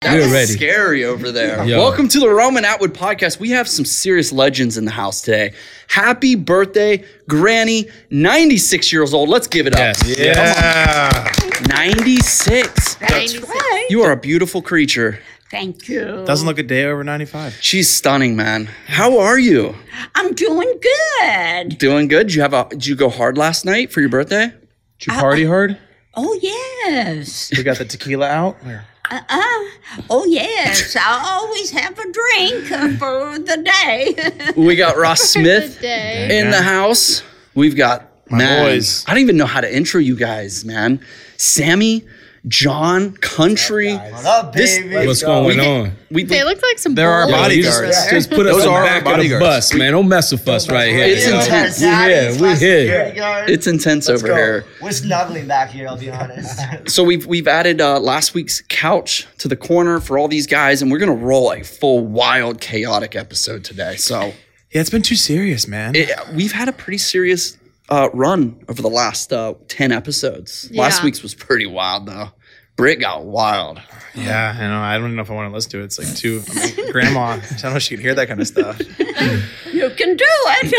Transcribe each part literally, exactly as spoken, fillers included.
That We're was ready. scary over there. Yo. Welcome to the Roman Atwood podcast. We have some serious legends in the house today. Happy birthday, Granny, ninety-six years old. Let's give it up. Yes. Yeah. ninety-six. That's right. You are a beautiful creature. Thank you. Doesn't look a day over ninety-five. She's stunning, man. How are you? I'm doing good. Doing good? Did you have a did you go hard last night for your birthday? Did you party hard? Oh, yes. We got the tequila out. Uh-uh. Oh, yes. I always have a drink for the day. We got Ross Smith day. in the house. We've got My man, boys. I don't even know how to intro you guys, man. Sammy, John, Country. What up, This- baby? What's going on? We, They we, look like some There are bullies. bodyguards. Just, just put us Those in the are back of the bodyguards. bus, man. Don't mess with us right here. It's yo. intense. We here. We here. it's intense Let's over go. here. We're snuggling back here, I'll be honest. So we've we've added uh, last week's couch to the corner for all these guys, and we're gonna roll a full, wild, chaotic episode today. So Yeah, it's been too serious, man. it, we've had a pretty serious uh, run over the last uh, ten episodes. Last Yeah. week's was pretty wild, though. Britt got wild. yeah, I know. I don't even know if I want to listen to it. It's like too. I mean, grandma, I don't know if she can hear that kind of stuff. You can do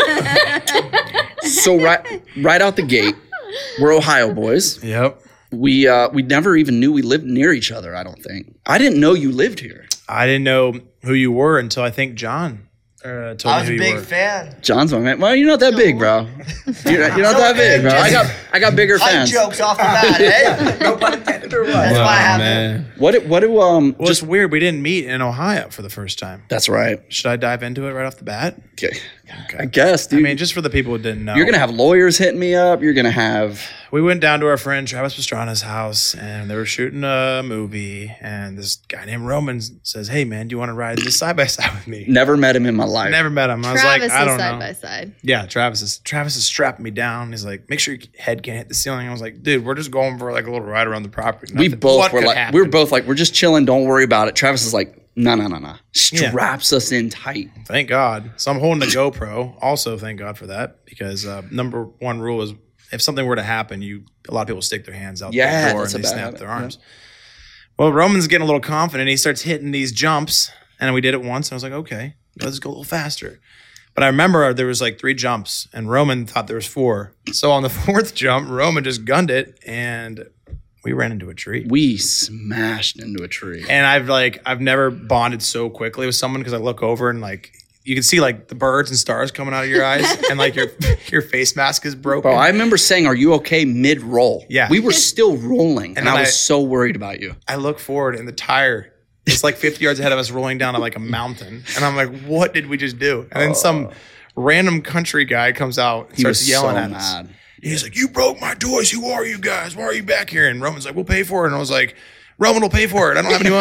it. So right right out the gate, we're Ohio boys. Yep. We uh, we never even knew we lived near each other. I don't think. I didn't know you lived here. I didn't know who you were until I think John uh, told I me was who a you big were. fan. John's my man. Well, you're not that big, bro. You're not, you're not that big, bro. I got I got bigger Height fans. jokes off the bat, eh? No pun intended or what? That's Wow, why I have man. What do- what do um Well, just it's weird. We didn't meet in Ohio for the first time. That's right. Should I dive into it right off the bat? Okay. I guess, dude. I mean, just for the people who didn't know. You're gonna have lawyers hitting me up. You're gonna have We went down to our friend Travis Pastrana's house, and they were shooting a movie. And this guy named Roman says, "Hey, man, do you want to ride this side by side with me?" never met him in my life. Never met him. I was Travis like, I is don't side know. by side. Yeah, Travis is Travis is strapping me down. He's like, "Make sure your head can't hit the ceiling." I was like, "Dude, we're just going for like a little ride around the property." We Nothing- both what were could like, happen? we were both like, we're just chilling. Don't worry about it. Travis is like, no, no, no, no. Straps us in tight. Thank God. So I'm holding a GoPro. Also, thank God for that, because uh, number one rule is if something were to happen, you a lot of people stick their hands out Yeah, the door and that's a they bad snap habit, their arms. Well, Roman's getting a little confident. He starts hitting these jumps, and we did it once. And I was like, okay, let's go a little faster. But I remember there was like three jumps, and Roman thought there was four. So on the fourth jump, Roman just gunned it, and we ran into a tree. We smashed into a tree. And I've like I've never bonded so quickly with someone, because I look over and like you can see like the birds and stars coming out of your eyes, and like your your face mask is broken. Bro, I remember saying, "Are you okay?" Mid roll. Yeah. we were still rolling, and, And I then was I- so worried about you. I look forward, and the tire is like fifty yards ahead of us, rolling down like a mountain, and I'm like, "What did we just do?" And then some random country guy comes out and He starts was yelling so at us. mad. He's like, "You broke my toys. Who are you guys? Why are you back here?" And Roman's like, "We'll pay for it." And I was like, "Roman will pay for it. I don't have any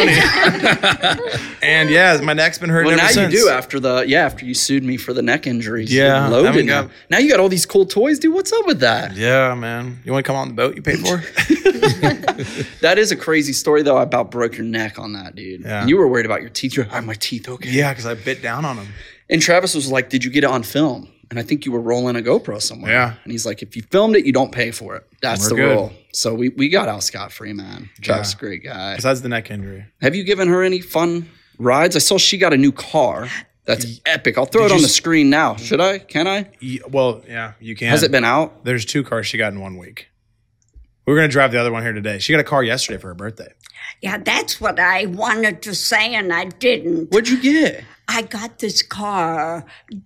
money." And yeah, my neck's been hurting Well, ever now since. you do after the yeah after you sued me for the neck injuries. Yeah, You're loaded I mean, now. uh, Now you got all these cool toys, dude. What's up with that? Yeah, man. You want to come on the boat you paid for? That is a crazy story though. I about broke your neck on that, dude. Yeah. And you were worried about your teeth. You're, are my teeth okay? Yeah, because I bit down on him. And Travis was like, "Did you get it on film?" And I think you were rolling a GoPro somewhere. Yeah. And he's like, "If you filmed it, you don't pay for it. That's We're the good. rule." So we, we got out scot free, man. Travis is Yeah. a great guy. Besides the neck injury. Have you given her any fun rides? I saw she got a new car. That's epic. I'll throw Did it on you the s- screen now. Should I? Can I? Ye- Well, yeah, you can. Has it been out? There's two cars she got in one week. We were going to drive the other one here today. She got a car yesterday for her birthday. Yeah, that's what I wanted to say, and I didn't. What'd you get? I got this car,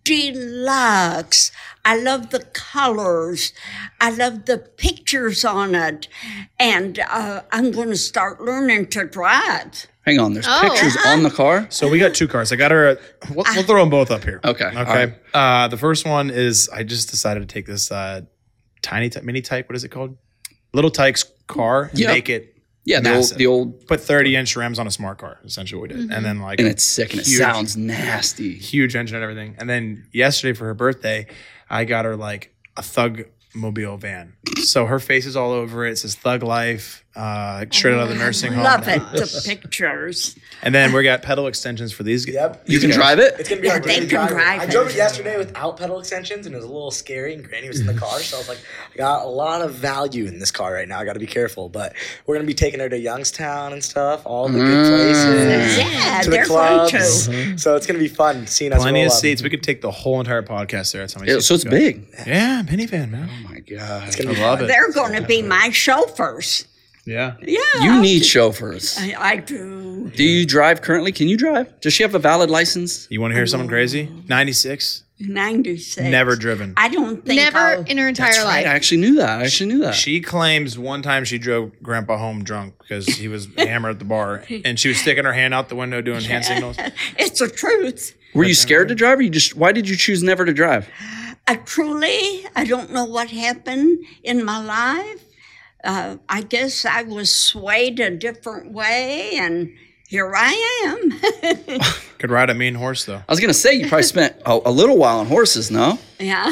deluxe. I love the colors. I love the pictures on it. And uh, I'm going to start learning to drive. Hang on. There's Oh. pictures on the car. So we got two cars. I got her. A, we'll, we'll throw them both up here. Okay. Okay. All right. Uh, the first one is I just decided to take this uh, tiny, ty- mini type. What is it called? Little Tyke's car and Yep. make it Yeah, the old, massive. the old, Put thirty inch rims on a smart car. Essentially, what we did, and then like and it's sick and it huge- sounds nasty. huge engine and everything. And then yesterday for her birthday, I got her like a Thug Oldsmobile van. So her face is all over it. It says Thug Life, uh, straight out of the nursing home. Love it, the pictures. And then we got pedal extensions for these. Yep. You can drive it? It's gonna be Yeah, our they daily can driver. drive I it. drove it yesterday without pedal extensions, and it was a little scary. And Granny was in the car, so I was like, I got a lot of value in this car right now. I got to be careful. But we're gonna be taking her to Youngstown and stuff, all the good places, Yeah, to the they're fun clubs. too. So it's gonna be fun seeing us Plenty roll of up. seats. We could take the whole entire podcast there. That's how many Yeah, seats so it's we got. big. Yeah, minivan, man. Oh my god. It's gonna be I love fun. it. They're going to be my chauffeurs. Yeah. Yeah. You need chauffeurs. I, I do. Do you drive currently? Can you drive? Does she have a valid license? You want to hear something crazy? ninety-six. ninety-six. Never driven. I don't think Never I'll- in her entire Right, I life. actually knew that. I actually knew that. She claims one time she drove Grandpa home drunk because he was hammered at the bar, and she was sticking her hand out the window doing hand signals. It's the truth. Were you scared to drive, or you just? Why did you choose never to drive? I truly, I don't know what happened in my life. Uh, I guess I was swayed a different way, and here I am. Could ride a mean horse though. I was gonna say you probably spent a, a little while on horses. No, Yeah.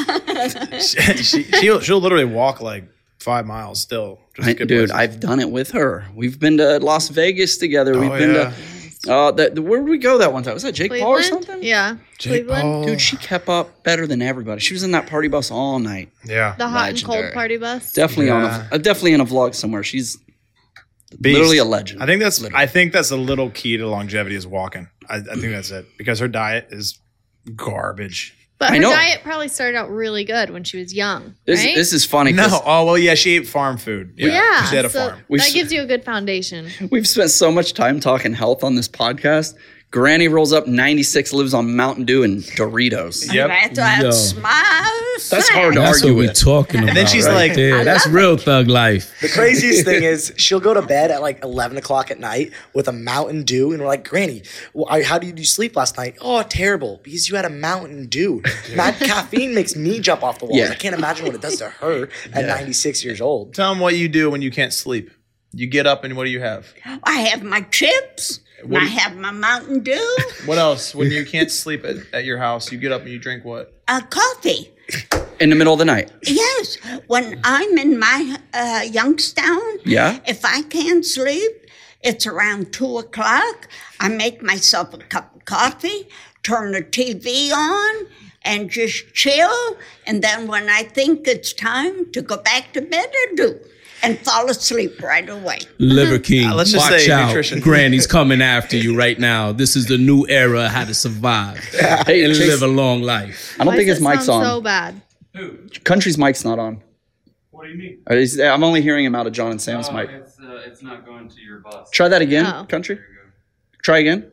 she, she'll, she'll literally walk like five miles still. Just I, good dude, places. I've done it with her. We've been to Las Vegas together. We've Oh, been yeah. to. Uh, that, where did we go that one time? Was that Jake Paul or Cleveland? something? Yeah. Jake Cleveland. Paul. Dude, she kept up better than everybody. She was in that party bus all night. Yeah. The hot and Legendary. cold party bus. Definitely on Yeah. a uh, definitely in a vlog somewhere. She's Beast. literally a legend. I think that's I think that's a little key to longevity is walking. I, I think that's it because her diet is garbage. But I her know. diet probably started out really good when she was young. This, right? this is funny. 'cause No, oh well, yeah, she ate farm food. Yeah, yeah. she had a so farm. We've that s- gives you a good foundation. We've spent so much time talking health on this podcast. Granny rolls up ninety-six, lives on Mountain Dew and Doritos. Yep. That's, that's Yo. my That's hard to That's argue what we're with. talking about. And then she's right like- there. I That's love real thug life. The craziest thing is she'll go to bed at like eleven o'clock at night with a Mountain Dew, and we're like, Granny, well, I- how did you sleep last night? Oh, terrible, because you had a Mountain Dew. Mad caffeine makes me jump off the walls. Yeah. I can't imagine what it does to her at ninety-six years old. Tell them what you do when you can't sleep. You get up and what do you have? I have my chips. What I do you- have my Mountain Dew. What else? When you can't sleep at, at your house, you get up and you drink what? uh, coffee. In the middle of the night. Yes. When I'm in my uh, Youngstown, Yeah. if I can't sleep, it's around two o'clock. I make myself a cup of coffee, turn the T V on, and just chill. And then when I think it's time to go back to bed, I do. And fall asleep right away. Liver King, Uh, let's just watch say out. nutrition. Granny's coming after you right now. This is the new era of how to survive Hey, and Chase, live a long life. I don't Why think does his it mic's sound on. so bad. Country's mic's not on. What do you mean? Uh, he's- I'm only hearing him out of John and Sam's Oh, mic. it's, uh, it's not going to your bus. Try that again, Oh. Country. Try again.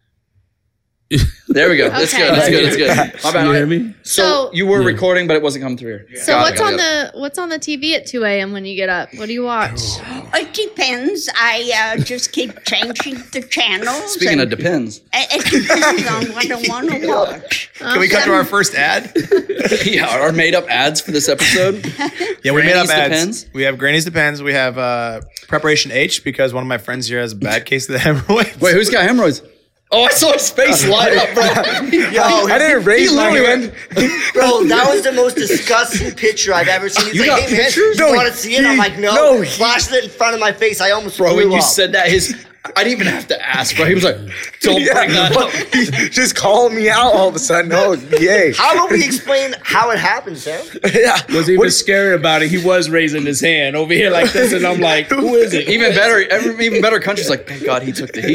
There we go. That's Okay. good. That's good. That's good. My bad. You hear me? So, So- you were Yeah. recording, but it wasn't coming through here. So Got what's it, got on it. the what's on the T V at two a.m. when you get up? What do you watch? It depends. I uh, just keep changing the channels. Speaking of and depends. it it depends on what I want to watch. Can we cut to our first ad? Yeah, our made up ads for this episode. Yeah, we made up Granny's ads. Depends? We have Granny's Depends. We have uh, Preparation H because one of my friends here has a bad case of the hemorrhoids. Wait, who's got hemorrhoids? Oh, I saw his face light up, bro. Yo, I didn't raise my literally hand. Bro, that was the most disgusting picture I've ever seen. He's You like, got hey, man, pictures? you No, want to see it? I'm like, no. no, he- Flashed it in front of my face. I almost Bro, blew when you up. said that, his I didn't even have to ask, bro. He was like, don't bring that up. He just called me out all of a sudden. Oh, yay. How would we explain how it happened, Sam? yeah. Was even scary about it. He was raising his hand over here like this, and I'm like, who is it? Even better, every, even better country's like, thank God he took the heat.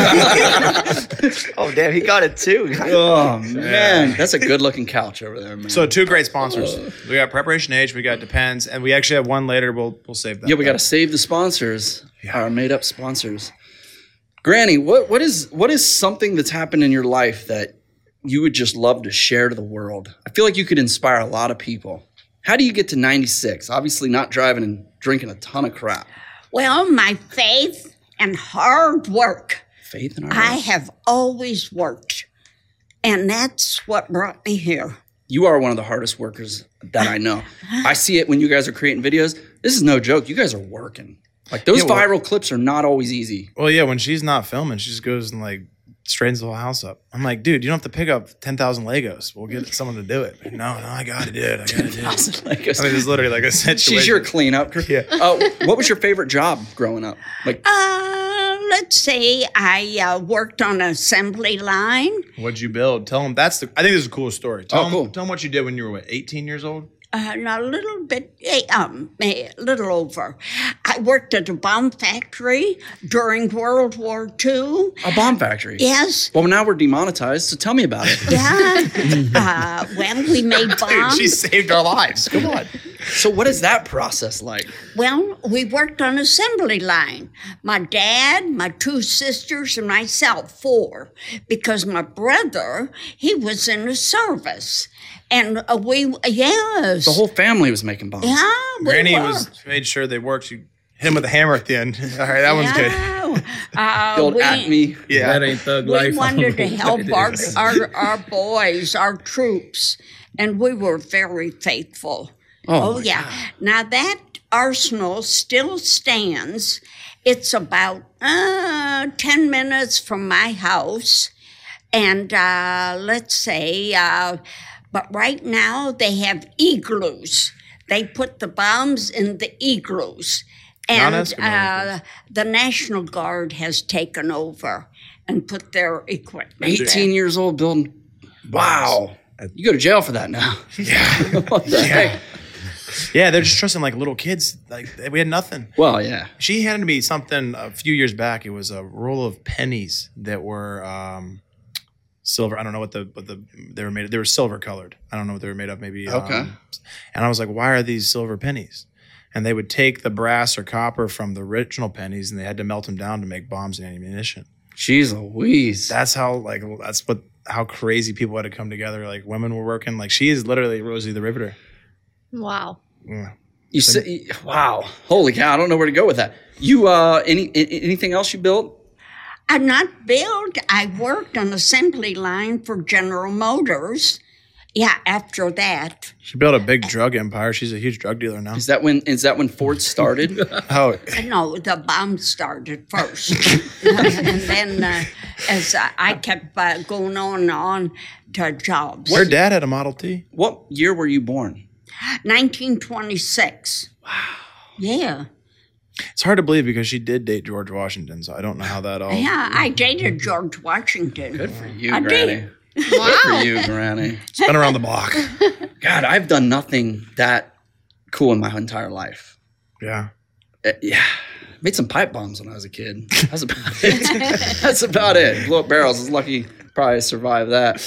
Oh, damn, he got it too. Oh, man. That's a good looking couch over there, man. So two great sponsors. We got Preparation H, we got Depends, and we actually have one later. We'll we'll save that. yeah, we got to save the sponsors, our made up sponsors. Granny, what, what is what is something that's happened in your life that you would just love to share to the world? I feel like you could inspire a lot of people. How do you get to ninety-six? Obviously not driving and drinking a ton of crap. Well, my faith and hard work. Faith in our I life. have always worked, and that's what brought me here. You are one of the hardest workers that I know. I see it when you guys are creating videos. This is no joke. You guys are working. Like those Yeah, well- viral clips are not always easy. Well, yeah, when she's not filming, she just goes and like straightens the whole house up. I'm like, dude, you don't have to pick up ten thousand Legos. We'll get someone to do it. Like, no, no, I got to do it. I got to do it. Like I mean, it's literally like a situation. she's your cleanup crew. Yeah. Uh, what was your favorite job growing up? Like, Uh, let's say I uh, worked on an assembly line. What'd you build? Tell them that's the. I think this is a cool story. Tell Oh, them, cool. Tell them what you did when you were what, eighteen years old. Uh, a little bit, eh, um, a little over. I worked at a bomb factory during World War Two. a bomb factory. Yes. Well, now we're demonetized, so tell me about it. Yeah. uh, well, we made Dude, bombs. she saved our lives. Come on. So what is that process like? Well, we worked on assembly line. My dad, my two sisters, and myself, four, because my brother, he was in the service. And uh, we, yes. The whole family was making bombs. Yeah, we Granny were. was made sure they worked. You hit him with a hammer at the end. All right, that one's good. Yeah. Uh, The old we, Acme. Yeah. That ain't thug we life. I don't wanted to know help what our, it is. our, our boys, our troops, and we were very faithful. Oh, Oh, my yeah. Now that arsenal still stands. It's about uh, ten minutes from my house. And uh, let's say, uh, but right now they have igloos. They put the bombs in the igloos. And Non-Eskimo uh, the National Guard has taken over and put their equipment eighteen there. years old building. Wow. You go to jail for that now. Yeah. What the heck? Yeah, they're just trusting like little kids. Like we had nothing. Well, yeah. She handed me something a few years back. It was a roll of pennies that were um, silver. I don't know what the what the they were made. They were silver colored. I don't know what they were made of. Maybe. Okay. Um, and I was like, why are these silver pennies? And they would take the brass or copper from the original pennies, and they had to melt them down to make bombs and ammunition. Jeez Louise. That's how like that's what how crazy people had to come together. Like women were working. Like she is literally Rosie the Riveter. Wow. Yeah. You say, wow. Holy cow. I don't know where to go with that. You, uh, any, a- anything else you built? I'm not built. I worked on assembly line for General Motors. Yeah, after that. She built a big drug empire. She's a huge drug dealer now. Is that when, is that when Ford started? Oh, No, the bomb started first. And then uh, as I, I kept uh, going on and on to jobs. her dad had a Model T. What year were you born? nineteen twenty-six. Wow. Yeah. It's hard to believe because she did date George Washington, so I don't know how that all. Yeah, I dated George Washington. Good for you, I Granny. did. Good for you, Granny. It's been around the block. God, I've done nothing that cool in my entire life. Yeah. Uh, yeah. Made some pipe bombs when I was a kid. That's about it. That's about it. Blow up barrels. I was lucky probably survived that.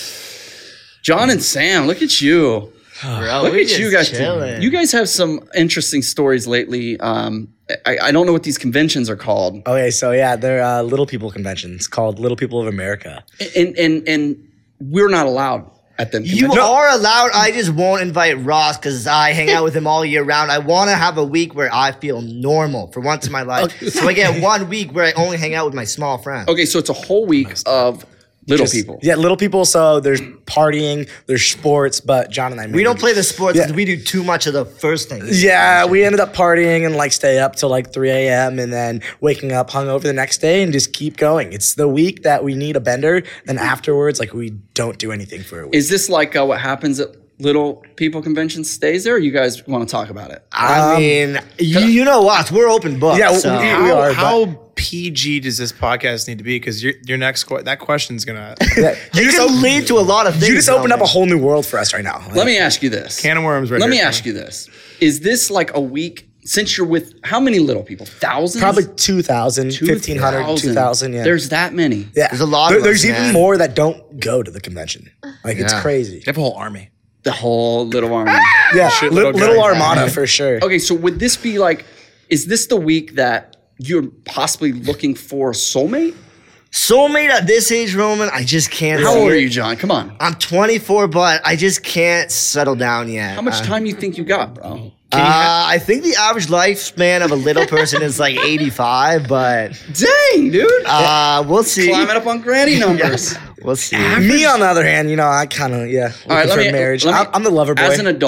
John and Sam, look at you. Bro, Look we at you guys. just chilling. You guys have some interesting stories lately. Um, I, I don't know what these conventions are called. Okay, so yeah, they're uh, Little People conventions called Little People of America. And and and we're not allowed at them. You conventions. are allowed. I just won't invite Ross because I hang out with him all year round. I want to have a week where I feel normal for once in my life. So I get one week where I only hang out with my small friends. Okay, so it's a whole week of little Just- people. Yeah, Little People. So there's partying, there's sports, but John and I We don't play the sports Yeah. because we do too much of the first thing. Yeah, we ended up partying and like stay up till like three a.m. and then waking up hungover the next day and just keep going. It's the week that we need a bender. Then afterwards, like we don't do anything for a week. Is this like uh, what happens at little people conventions stays there? Or you guys want to talk about it? I Um, mean, you, you know us. We're open books. Yeah, we- so. we- How, are, how P G does this podcast need to be? Because your your next que- that question's gonna Yeah, you you just, can op- lead to a lot of things. you just opened up Roman. a whole new world for us right now. Let me ask you this. can of worms right Let here. me ask you this. Is this like a week, since you're with how many little people? Thousands? Probably two thousand, fifteen hundred, two thousand. Yeah. There's that many. yeah. There's a lot There- of There's us, even man. more that don't go to the convention. Like it's Yeah. crazy. They have a whole army. The whole little army. Yeah, Shit, li- little little, guy. Armada for sure. Okay, so would this be like, is this the week that you're possibly looking for a soulmate? Soulmate at this age, Roman, I just can't. How see old are it. you, John? Come on. I'm twenty-four, but I just can't settle down yet. How much Uh, time you think you got, bro? Uh, I think the average lifespan of a little person is like eighty-five, but Dang, dude. uh, we'll see. Climbing up on granny numbers. We'll see. Me, on the other hand, you know, I kind of yeah. All right, looking let for me, marriage. let me- I'm, I'm the lover boy. As an adult,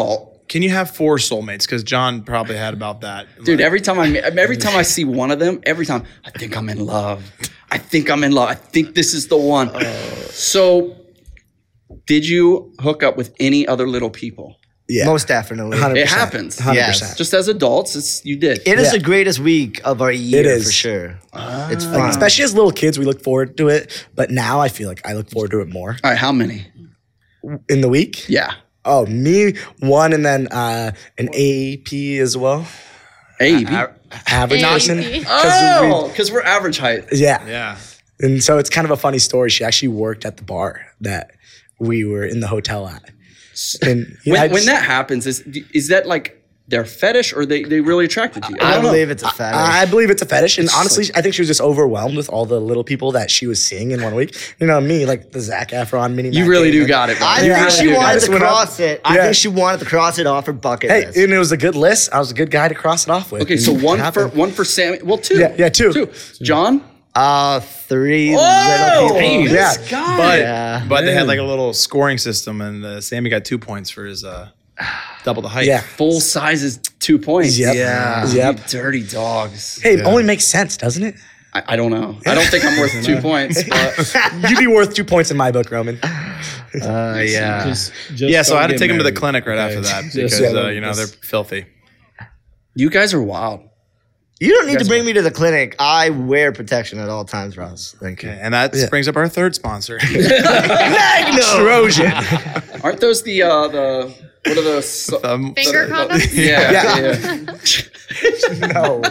can you have four soulmates? Because John probably had about that. Dude, every time I every time I see one of them, every time I think I'm in love. I think I'm in love. I think this is the one. So, did you hook up with any other little people? Yeah. Most definitely. one hundred It percent. happens. one hundred Yes. percent. Just as adults, it's you did. It is Yeah. the greatest week of our year is. for sure. It's Like, fun. especially as little kids, we look forward to it. But now I feel like I look forward to it more. All right, how many? In the week? Yeah. Oh, me, one, and then uh, an A P as well. A. B. Average A A P. person. Oh, because we're average height. Yeah. Yeah. And so it's kind of a funny story. She actually worked at the bar that we were in the hotel at. And you know, I When, when just- that happens, is is that like their fetish or they they really attracted to you? I don't know. believe it's a fetish. I believe it's a fetish. And honestly, I think she was just overwhelmed with all the little people that she was seeing in one week. You know, me, like the Zac Efron mini. You Mac really Damon. do got it. Bro. I Yeah, think I she do. I wanted just to went up- cross it. I Yeah. think she wanted to cross it off her bucket Hey, list. and it was a good list. I was a good guy to cross it off with. Okay, And so it one for happened. one for Sammy. Well, two. Yeah, yeah, two. Two. John. Uh, three Oh, little people. this Yeah. guy. But Yeah. but they had like a little scoring system, and uh, Sammy got two points for his uh, double the height. Yeah. Full size is two points. Yep. Yeah. You Yep. dirty dogs. Hey, it only makes sense, doesn't it? I, I don't know. I don't think I'm worth two points. But You'd be worth two points in my book, Roman. Uh, yeah. Just, just Yeah, so I had to don't take get him to the married, clinic right okay? after that Just- because yeah, uh, you know they're just- filthy. you guys are wild. You don't need to bring me to the clinic. I wear protection at all times, Ross. Thank you. Okay, and that Yeah. brings up our third sponsor. Trojan. Aren't those the uh the what are those? Um, Finger condoms? Yeah, Yeah. yeah. No.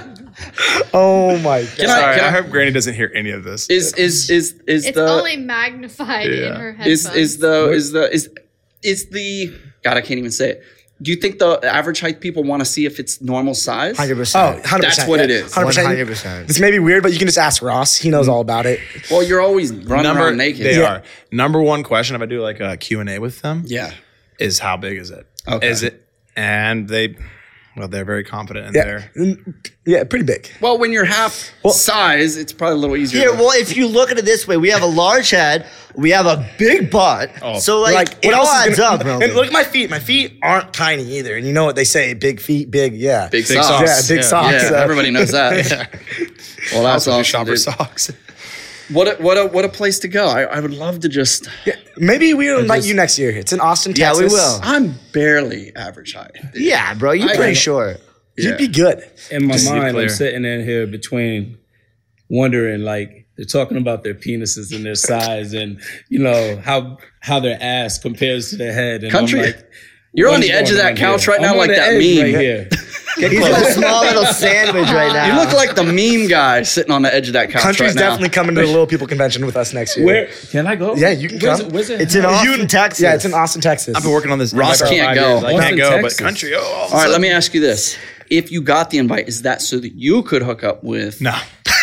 Oh my god. Can I- Sorry, can I, I- hope Granny doesn't hear any of this. Is is is is It's the only magnified in Yeah. her headphones. is is the is the is is the God? I can't even say it. Do you think the average height people want to see if it's normal size? one hundred Oh, percent. one hundred percent. That's what it is. one hundred percent. one hundred percent. This may be weird, but you can just ask Ross. He knows all about it. Well, you're always running number around naked. They Yeah. are number one question if I do like a Q and A with them. Yeah. Is how big is it? Okay. Is it? And they, well, they're very confident in Yeah. their. Mm, Yeah, pretty big. Well, when you're half size, it's probably a little easier. Here, to- well, if you look at it this way, we have a large head, we have a big butt. So, like, Like, it what all else is adds gonna, up, bro. And look at my feet. My feet aren't tiny either. And you know what they say? Big feet, big, yeah. big, Big socks. socks. Yeah, big Yeah. socks. Yeah, so- everybody knows that. Well, that's Also do awesome. shopper dude. socks. What a, what a what a place to go. I, I would love to just. Maybe we'll invite just- you next year. It's in Austin, Yeah, we Texas. will. I'm barely average height. dude. yeah, bro, you're I- pretty I- short. You'd be good. In my Just to be mind, clear. I'm sitting in here between wondering, like, they're talking about their penises and their size, and you know how how their ass compares to their head. And Country, I'm like, you're what on is the edge of going that on couch here? right now, I'm on like the that edge meme. right here. He's got a small little sandwich right now. You look like the meme guy sitting on the edge of that couch Country's right now. definitely coming to the Little People Convention with us next year. Where can I go? Yeah, you can where's come. It, where's it? It's in Austin, Texas. Yeah, it's in Austin, Texas. I've been working on this. Ross for can't five go. years. I can't Austin, go, Texas. but country. Oh, all, of a All right, sudden- let me ask you this: if you got the invite, is that so that you could hook up with? No.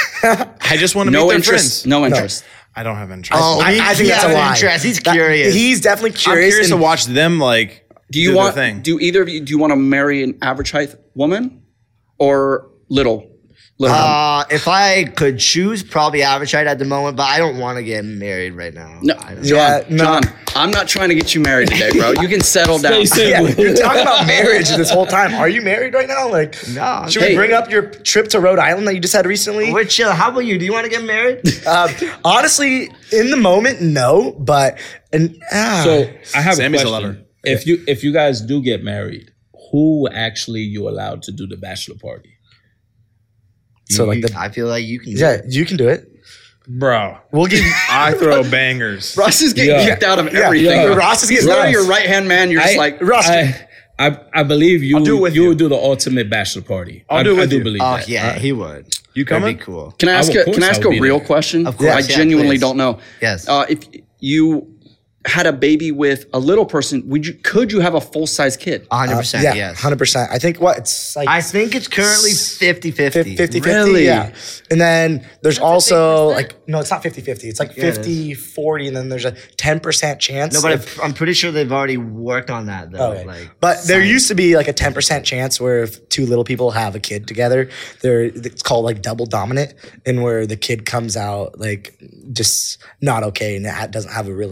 I just want to no meet their interest. friends. No interest. I don't have interest. Oh, I, he- I think he that's a has lie. interest. He's That- curious. he's definitely I'm curious. curious to and- watch them like. Do you their want? thing. Do either of you? Do you want to marry an average height woman or little? Little. Uh, if I could choose, probably average height at the moment, but I don't want to get married right now. no, I don't- John. Yeah, no. John. I'm not trying to get you married today, bro. You can settle down. Stay Yeah, single. you're talking about marriage this whole time. Are you married right now? Like, No, should Hey. we bring up your trip to Rhode Island that you just had recently? we're chill. How about you? Do you want to get married? Um, honestly, in the moment, no. But and ah, So I have Sammy's a a question. lover. If you if you guys do get married, who actually you allowed to do the bachelor party? so like You- the I feel like you can. do yeah, it. you can do it. Bro, We'll give. I throw bangers. Ross is getting Yeah. kicked out of Yeah. everything. Yeah. bro. Ross is He's getting literally Ross. your right hand man. You're just I, like Ross. I, I I believe you. I'll do it with you. you. would do the ultimate bachelor party. I'll I, do it I with do you. believe Oh that. yeah, he would. You That'd coming? be cool. Can I I ask will- a of Can I course ask I will a be real there. question? Of course, I yeah, genuinely please. don't know. Yes. Uh, if you had a baby with a little person, would you? Could you have a full size kid? one hundred Uh, percent. yeah, Yes. hundred percent. I think what it's like. I think it's currently fifty-fifty. fifty fifty, Really? yeah. And then there's That's a big also percent. like, no, it's not fifty fifty. It's like Yeah, it is. fifty forty, and then there's a ten percent chance. No, but if- I'm pretty sure they've already worked on that though. Okay. Like, but there science. used to be like a ten percent chance where if two little people have a kid together, they're it's called like double dominant, and where the kid comes out like just not okay and it ha- doesn't have a really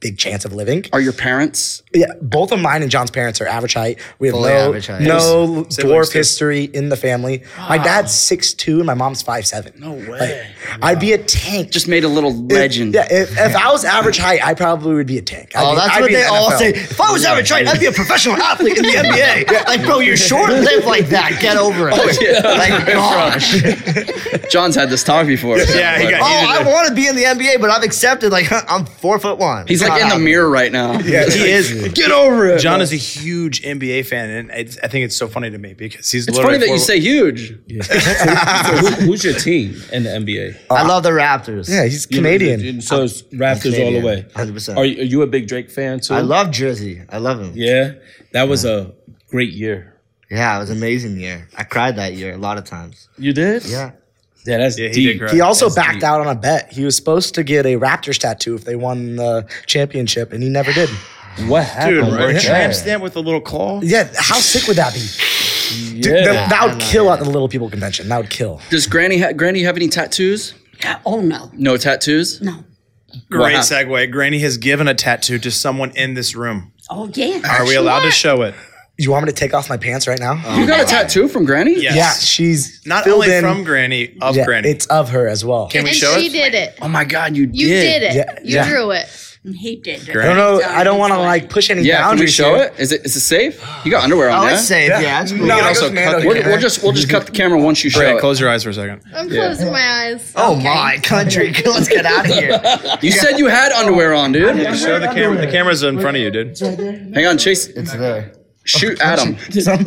big chance of living. Are your parents? Yeah, both of mine and John's parents are average height. We have Fully no average height. no Siblings dwarf too. history in the family. My dad's six two and my mom's five seven. No way. I'd be a tank. Just made a little legend. Yeah, if, if I was average height, I probably would be a tank. I'd Oh, be, that's I'd what be they in the all N F L. say. If I was average height, I'd be a professional athlete in the N B A. Like, bro, you're short-lived like that. Get over it. Like, gosh. John's had this talk before. Yeah, he got- Oh, He I did it. want to be in the N B A, but I've accepted. Like, I'm four foot one. He's It's like not in the happening. mirror right now. Yeah, he is. Get over it. John is a huge N B A fan, and it's, I think it's so funny to me because he's. It's funny that you say huge. Who, who's your team in the N B A? I love the Raptors. Yeah, he's You- Canadian. you- So it's Raptors all the way. one hundred percent. Are you, are you a big Drake fan too? I love Jersey. I love him. Yeah, that was a great year. Yeah, it was an amazing year. I cried that year a lot of times. You did? Yeah. Yeah, that's Yeah, he deep. did cry. He also That's backed deep. out on a bet. He was supposed to get a Raptors tattoo if they won the championship, and he never did. What happened? Dude, a with tramp that? stamp with a little claw. Yeah, how sick would that be? Dude, Yeah. that, that would I know, kill yeah. at the Little People Convention. That would kill. Does Granny ha- Granny have any tattoos? Oh, no. No tattoos? No. Great Wow. segue. Granny has given a tattoo to someone in this room. Oh, yeah. Are we allowed to show it? You want me to take off my pants right now? You got a tattoo from Granny? Yes. Yeah, she's Not filled only in- from Granny, of yeah, Granny. It's of her as well. Can we and show she it? did it. Oh my God, you did. You did it. Yeah, you yeah. drew it. He did it. I don't know. It's on I don't his want to way. like push any Yeah, can we boundaries. show here. it? Is it is it safe? You got underwear on, Oh, yeah? it's safe. Yeah, Yeah. it's cool. No, can I also just made cut it the- We'll, okay. we'll just we'll just cut the camera once you show Brandon, it. close your eyes for a second. I'm closing my eyes. Oh my country. Let's get out of here. You said you had underwear on, dude. Show the camera. The camera's in front of you, dude. Hang on, Chase. It's there. Shoot at him.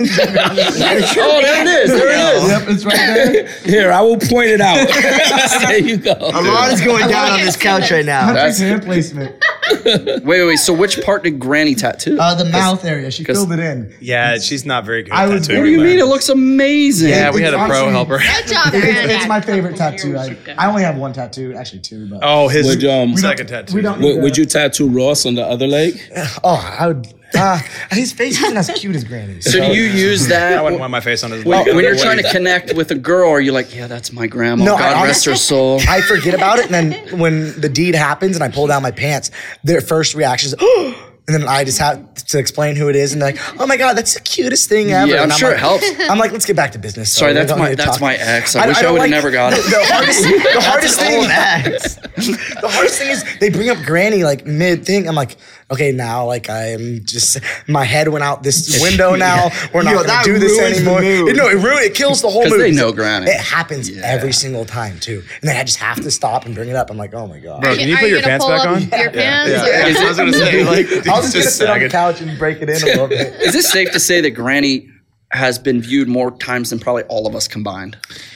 Oh, there it is. There it is. Yep, it's right there. Here, I will point it out. There you go. A lot is going down on this couch right now. That's- hand placement. Wait, wait, wait. So which part did Granny tattoo? Uh, the mouth area. She 'cause- filled it in. Yeah, she's not very good I at was- tattooing. what do you but- mean? It looks amazing. Yeah, we had a pro Honestly- helper. Good job, It's, Granny. it's my favorite tattoo. I, I only have one tattoo, actually two. But Oh, his Would, um, second tattoo. we don't- Would, would you tattoo Ross on the other leg? oh, I would. Uh, his face isn't as cute as Granny's. So do you use that I wouldn't want my face on his when, leg. when you're trying to connect with a girl? Are you like, yeah, that's my grandma. No, I God rest her honestly- soul. I forget about it, and then when the deed happens and I pull down my pants, their first reaction is, oh, and then I just have to explain who it is, and they're like, oh my God, that's the cutest thing ever. Yeah, I'm And sure like, it helps. I'm like, let's get back to business. Sorry, we that's don't my need to that's talk. my ex. I, wish I, don't would have like- never got it. The hardest, the hardest thing, Old ass. the hardest thing is they bring up Granny like mid thing. I'm like, okay, now like I'm just my head went out this window now. We're not Yo, gonna that do this ruins the anymore. mood. It, no, it ruins. It kills the whole 'Cause mood. they know Granny. It happens Yeah. every single time too, and then I just have to stop and bring it up. I'm like, oh my God. Bro, Are can you- you are put you your gonna pants pull back up on? your pants? Yeah, or- yeah, I was gonna say, like, I was just gonna just sit on the sagging. couch and break it in a little bit. Is it safe to say that Granny has been viewed more times than probably all of us combined?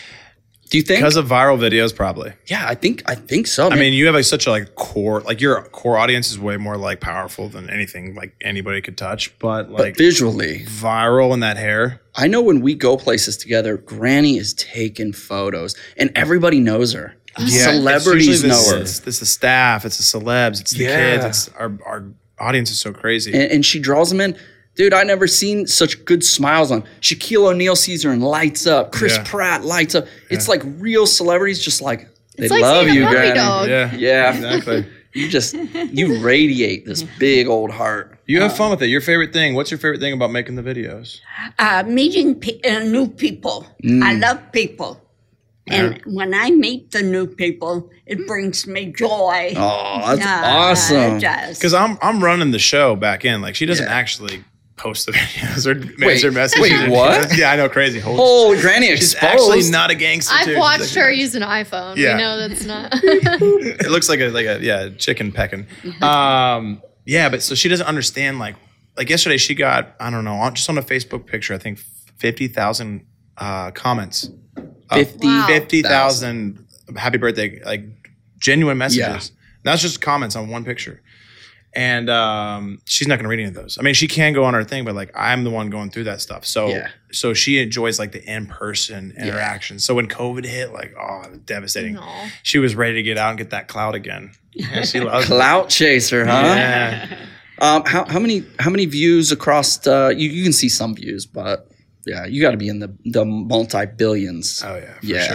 Do you think? Because of viral videos, probably. yeah, I think I think so. I mean, you have like such a like core, like your core audience is way more like powerful than anything like anybody could touch. But but like visually, viral in that hair, I know when we go places together, Granny is taking photos, and everybody knows her. Celebrities it's usually know the, her, It's, it's the staff, it's the celebs, it's the Yeah. kids. It's our our audience is so crazy. and, and she draws them in. Dude, I never seen such good smiles on. Shaquille O'Neal sees her and lights up. Chris Yeah. Pratt lights up. It's like real celebrities, just like they It's like love seeing a you, puppy Granny. dog. yeah, Yeah, exactly. You just you radiate this big old heart. You have fun with it. Your favorite thing. What's your favorite thing about making the videos? Uh, meeting pe- uh, new people. I love people. And when I meet the new people, it brings me joy. Oh, that's Yeah, awesome. It does. Because I'm I'm running the show back in. Like she doesn't Yeah. actually post the videos or Wait, answer messages. wait, what? Yeah, I know, crazy. Holy Oh, Granny She's exposed. actually not a gangster. I've too. watched She's her like- use an iPhone. Yeah. We know that's not. It looks like a like a yeah chicken pecking. Um, yeah, but so she doesn't understand like like yesterday she got I don't know on, just on a Facebook picture I think fifty thousand uh, comments. Of Fifty. Wow. fifty thousand happy birthday like genuine messages. Yeah. That's just comments on one picture. And um, she's not going to read any of those. I mean, she can go on her thing, but like I'm the one going through that stuff. So, Yeah. so she enjoys like the in-person interaction. So when COVID hit, like, oh, devastating. Aw. She was ready to get out and get that clout again. Yeah, she loves it. Clout chaser, huh? Yeah. Um, how how many how many views across? Uh, you you can see some views, but yeah, you got to be in the the multi billions. Oh yeah, for Yeah. sure.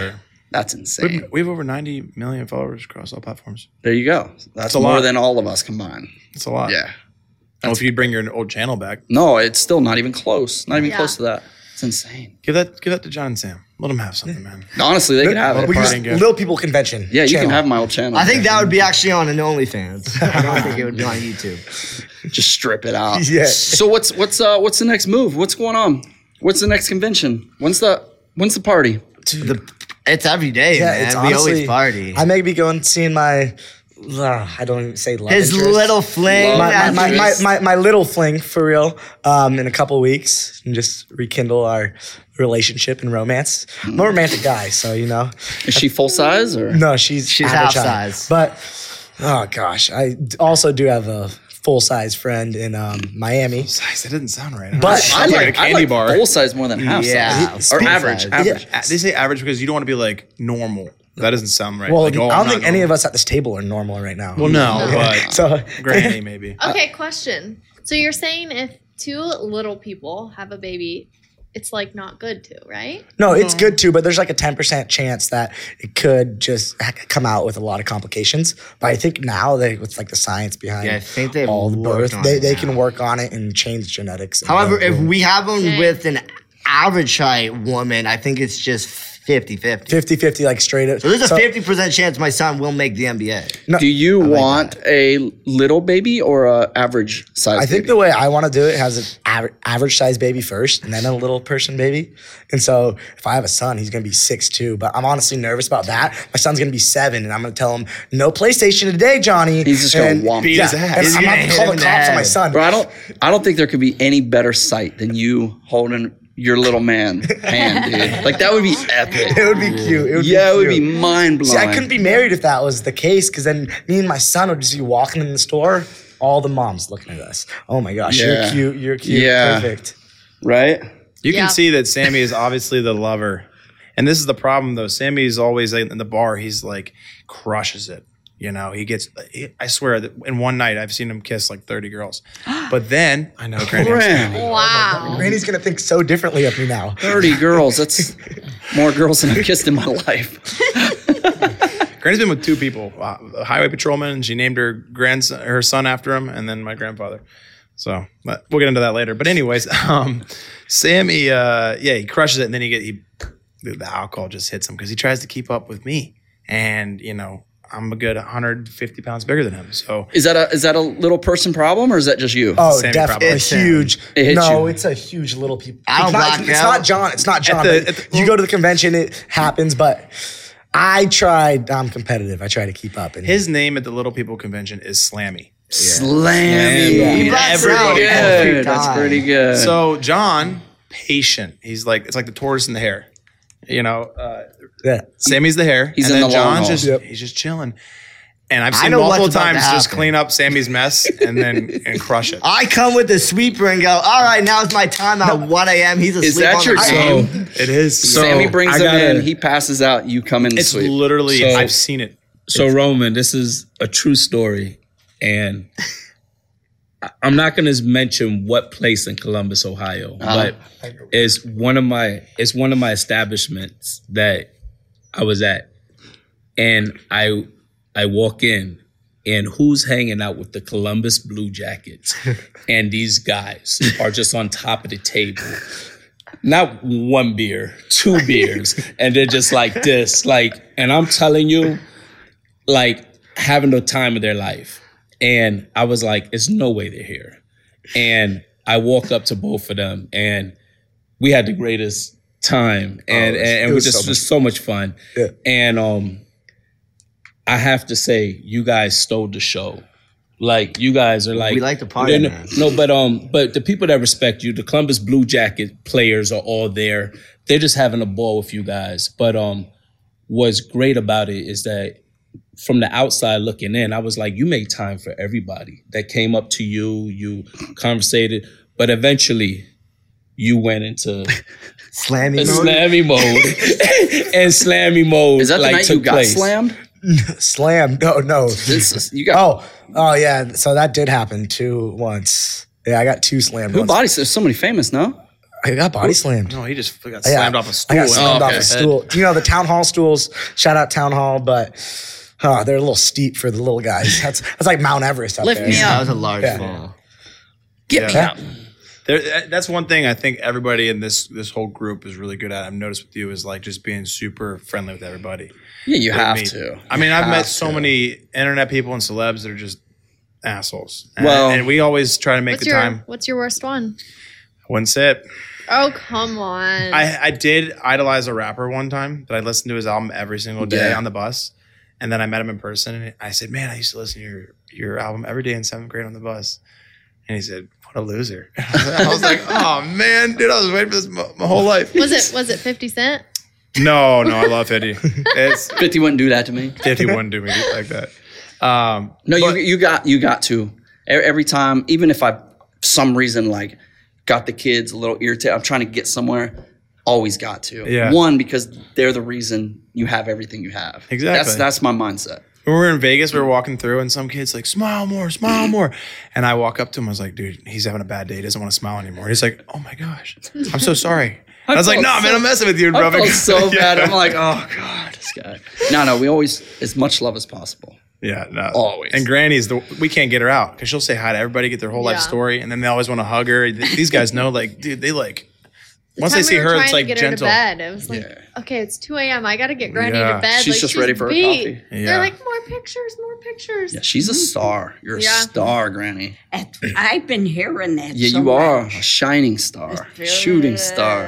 That's We insane. have, we have over ninety million followers across all platforms. There you go. That's a more lot. than all of us combined. That's a lot. Yeah. Well, if you bring your old channel back, No, it's still not even close. Not even Yeah. close to that. It's insane. give that give that to John and Sam. Let them have something, man. Honestly, they could have Well, it. We Party use and go. Little People Convention. Yeah, you can channel. have my old channel. I think that would be actually on an OnlyFans. I don't think it would be on YouTube. Just strip it out. Yeah. So what's what's uh what's the next move? What's going on? What's the next convention? When's the when's the party? The, it's every day, Yeah, man. it's we honestly, always party. I may be going seeing my. Uh, I don't even say love His interest. little fling. Love my, my, my, my, interest. my, my little fling for real um, in a couple weeks and just rekindle our relationship and romance. I'm a romantic guy, so you know. Is she full size or? No, she's She's average half height. size. But oh gosh, I d- also do have a full size friend in um, Miami. Size, that doesn't sound right. But Sounds I like, like a candy I like bar. full size more than half Yeah, size or full average. size. Average. Uh, They say average because you don't want to be like normal. That doesn't sound right. Well, like, oh, I I'm don't not think any of normal. us at this table are normal right now. Well, no, but So Granny maybe. Okay, question. So you're saying if two little people have a baby, it's like not good to, right? no, it's good too, but there's like a ten percent chance that it could just ha- come out with a lot of complications. But I think now they with like the science behind Yeah, I think they've all the worked birth, on they, it they now. can work on it and change genetics. and However, boom, if boom. we have them Okay. with an average height woman, I think it's just fifty-fifty. fifty-fifty like straight up. So there's a fifty percent chance my son will make the N B A. Do you want a little baby or a average size? I think baby? the way I want to do it has an aver- average size baby first and then a little person baby. And so if I have a son, he's going to be six two. But I'm honestly nervous about that. My son's going to be seven and I'm going to tell him, no PlayStation today, Johnny. He's just gonna And- whomp Beat yeah, his ass. and He's I'm gonna going to hit call him the in the cops on my head. son. Bro, I don't. I don't think there could be any better sight than you holding your little man hand, dude. Like that would be epic. It would be cute. It would Yeah, it be would be cute. mind blowing. See, I couldn't be married if that was the case because then me and my son would just be walking in the store, all the moms looking at us. Oh my gosh, Yeah. you're cute. You're cute. Yeah. Perfect. right. You Yeah. can see that Sammy is obviously the lover. And this is the problem, though. Sammy is always in the bar. He's like, crushes it. You know, he gets, he- I swear that in one night, I've seen him kiss like thirty girls. But then, I know, Granny, I'm Granny. Wow. Granny's going to think so differently of me now. thirty girls. That's more girls than I've kissed in my life. Granny's been with two people, uh, a highway patrolman, and she named her grandson, her son after him, and then my grandfather. So but we'll get into that later. But anyways, um, Sammy, uh, yeah, he crushes it, and then he get he, the, the alcohol just hits him because he tries to keep up with me, and you know I'm a good one hundred fifty pounds bigger than him. So Is that a is that a little person problem or is that just you? Oh, Sammy definitely problem. It's him. huge. It hits no, you. it's a huge little people. I don't it's, not, black it's, it's out. not John. It's not John. the- but at the- you go to the convention, it happens. But I tried. I'm competitive. I try to keep up. And his name at the Little People Convention is Slammy. Slammy. Yeah. He That's blacks pretty out every good. That's time. pretty good. So John, patient. He's like it's like the tortoise and the hare. You know, uh, yeah. Sammy's the hare. He's and in then the long John's haul. just Yep. he's just chilling. And I've I seen know multiple what's about to times just happen. clean up Sammy's mess and then and crush it. I come with the sweeper and go, all right, now's my time at one a.m. He's asleep Is that on your the game? phone. It is. So- Sammy brings I him gotta- in, he passes out, you come in and It's sweep. literally So- I've seen it. So Roman, this is a true story, and I- I'm not going to mention what place in Columbus, Ohio, but it's one of my it's one of my establishments that I was at, and I I walk in, and who's hanging out with the Columbus Blue Jackets, and these guys are just on top of the table. Not one beer, two beers, and they're just like this, like, and I'm telling you, like having the time of their life. And I was like, there's no way they're here. And I walk up to both of them and we had the greatest time. And, it was- and, it and we was just so much just so much fun. Yeah. And um I have to say, you guys stole the show. Like you guys are like We like to party, they're- man. No, but um, but the people that respect you, the Columbus Blue Jacket players are all there. They're just having a ball with you guys. But um, what's great about it is that from the outside looking in, I was like, you made time for everybody that came up to you. You conversated, but eventually, you went into Slammy a mode. slammy mode, and slammy mode. Is that the like, night took you got place. slammed? Slam. No, no. This is, you got Oh, oh yeah. So that did happen too once. Yeah, I got two slammed. who once. body there's somebody famous, no? I got body slammed. No, he just got Yeah. slammed off a I stool. got and slammed off off a his head. stool. You know, the town hall stools, shout out town hall, but uh, they're a little steep for the little guys. That's that's like Mount Everest up Lift there. me That up. was a large Yeah. fall. Get me Yeah. out. There, that's one thing I think everybody in this this whole group is really good at. I've noticed with you is like just being super friendly with everybody. Yeah, you With have me. to. I mean, I've Have met so to. many internet people and celebs that are just assholes. And, Well- and we always try to make What's the your time. What's your worst one? Wouldn't say it. Oh, come on. I, I did idolize a rapper one time that I listened to his album every single day Yeah. on the bus. And then I met him in person and I said, man, I used to listen to your, your album every day in seventh grade on the bus. And he said, what a loser. I was like, oh man, dude, I was waiting for this my, my whole life. was it was it fifty Cent? No, no, I love fifty. It's fifty wouldn't do that to me. fifty wouldn't do me like that. Um, No, but- you you got you got to. E- Every time, even if I for some reason like got the kids a little irritated, I'm trying to get somewhere, always got to. Yeah. One, because they're the reason you have everything you have. Exactly. That's that's my mindset. When we were in Vegas, we were walking through, and some kid's like, smile more, smile more. And I walk up to him, I was like, dude, he's having a bad day. He doesn't want to smile anymore. He's like, oh my gosh, I'm so sorry. I, was like, felt no, so- man, I'm messing with you, I bro. felt so Yeah. bad. I'm like, oh god, this guy. No, no, we always as much love as possible. Yeah, no. Always. And Granny's the we can't get her out because she'll say hi to everybody, get their whole life Yeah. story, and then they always want to hug her. Th- These guys know, like, dude, they like The once time they see we were her, trying it's to like get gentle. her to bed. It was like, Yeah. okay, it's two a.m. I got to get Granny Yeah. to bed. She's like, just ready for her beat. coffee. Yeah. They're like, more pictures, more pictures. Yeah, she's a star. You're a Yeah. star, Granny. That's- I've been hearing that. Yeah, so you are a much. shining star, Yes. shooting star.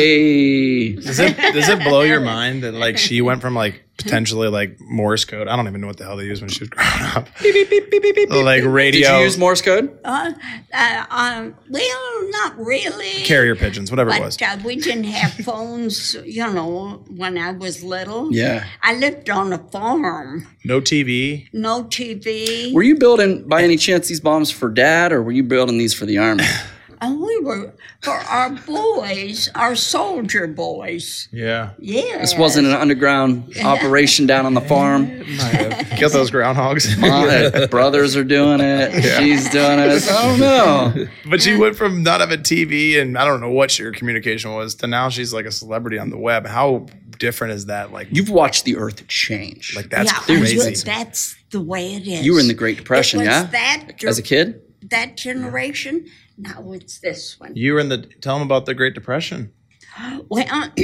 Hey, Does it does it blow your mind that like she went from like potentially like Morse code? I don't even know what the hell they used when she was growing up. Beep, beep, beep, beep, beep, beep. Like did radio, you use Morse code? Uh, uh, um, well, not really. carrier pigeons, whatever it was. But uh, we didn't have phones, you know, when I was little. Yeah. I lived on a farm, No T V. no T V. Were you building by any chance these bombs for Dad, or were you building these for the Army? And we were, for our boys, our soldier boys. Yeah. Yeah. This wasn't an underground operation down on the farm. Kill those groundhogs. My brothers are doing it. She's doing it. I don't know. But she went from not having T V and I don't know what your communication was to now she's like a celebrity on the web. How different is that? Like, You've watched the Earth change. like that's yeah, crazy. That's the way it is. You were in the Great Depression, It was yeah? That, As a kid? that generation. Now it's this one. You were in the. Tell them about the Great Depression. Well,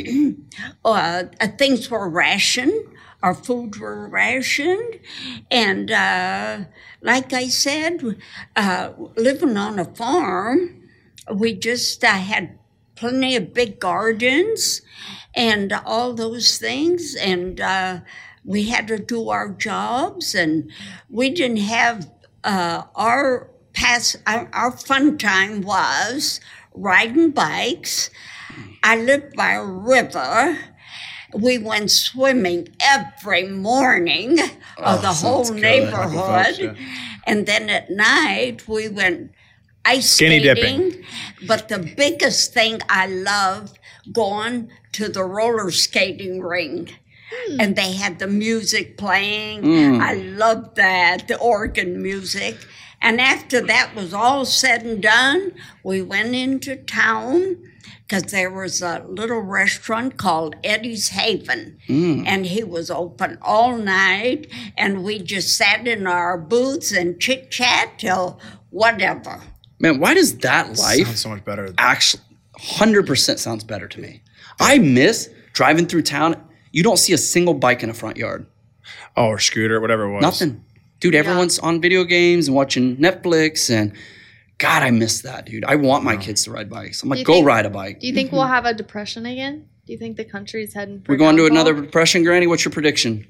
uh, uh, things were rationed. Our food were rationed. And uh, like I said, uh, living on a farm, we just uh, had plenty of big gardens and all those things. And uh, we had to do our jobs. And we didn't have uh, our past, our, our fun time was riding bikes. I lived by a river. We went swimming every morning of the whole sounds good. neighborhood. And then at night, we went ice Skinny skating. dipping. But the biggest thing I loved going to the roller skating ring. And they had the music playing. I loved that, the organ music. And after that was all said and done, we went into town because there was a little restaurant called Eddie's Haven. And he was open all night. And we just sat in our booths and chit-chat till whatever. Man, why does that life Sounds so much better. actually one hundred percent sounds better to me? I miss driving through town. You don't see a single bike in a front yard. Oh, or scooter, whatever it was. Nothing. Dude, everyone's on video games and watching Netflix, and God, I miss that, dude. I want my kids to ride bikes. I'm Do like, you go think- ride a bike. Do you think we'll have a depression again? Do you think the country's heading for We're going to downfall? another depression, Granny? What's your prediction?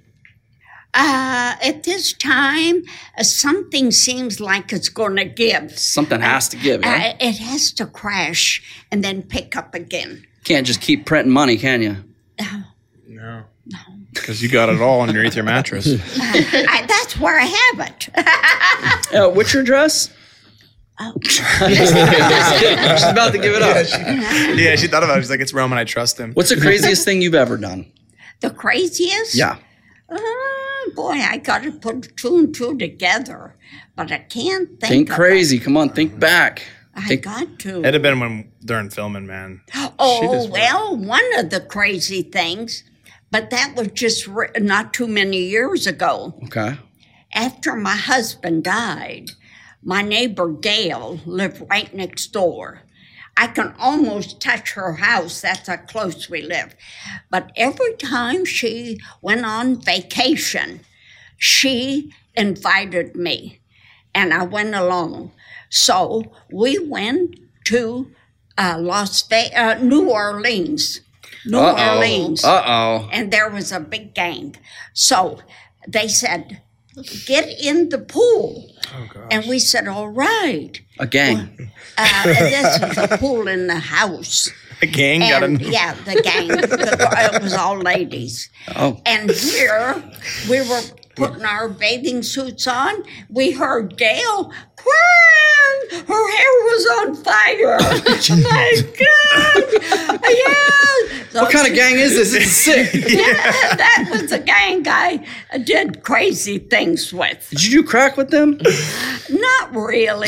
Uh, at this time, uh, something seems like it's going to give. Something has to give, yeah? Uh, it has to crash and then pick up again. Can't just keep printing money, can you? No. Because you got it all underneath your mattress. I, that's where I have it. Uh, what's your dress? Oh. She's about to give it up. Yeah, she thought about it. She's like, it's Roman. I trust him. What's the craziest thing you've ever done? The craziest? Yeah. Uh, boy, I got to put two and two together, but I can't think. Think of crazy. Come on, think back. I Think- got to. It'd have been when during filming, man. She Oh, just- well, one of the crazy things, but that was just re- not too many years ago. Okay. After my husband died, my neighbor Gail lived right next door. I can almost touch her house. That's how close we live. But every time she went on vacation, she invited me, and I went along. So we went to uh, Las Vegas, uh, New Orleans, New Uh-oh. Orleans, Uh-oh. and there was a big gang. So they said, "Get in the pool," Oh gosh. and we said, "All right." A gang. Uh, this was a pool in the house. The gang got And, in. yeah, the gang. The- it was all ladies. Oh. And here we were putting our bathing suits on. We heard Gail crying. Her hair was on fire. Oh my God. Yeah. So What kind of she- gang is this? This is sick. Yeah, that was a gang I did crazy things with. Did you do crack with them? Not really.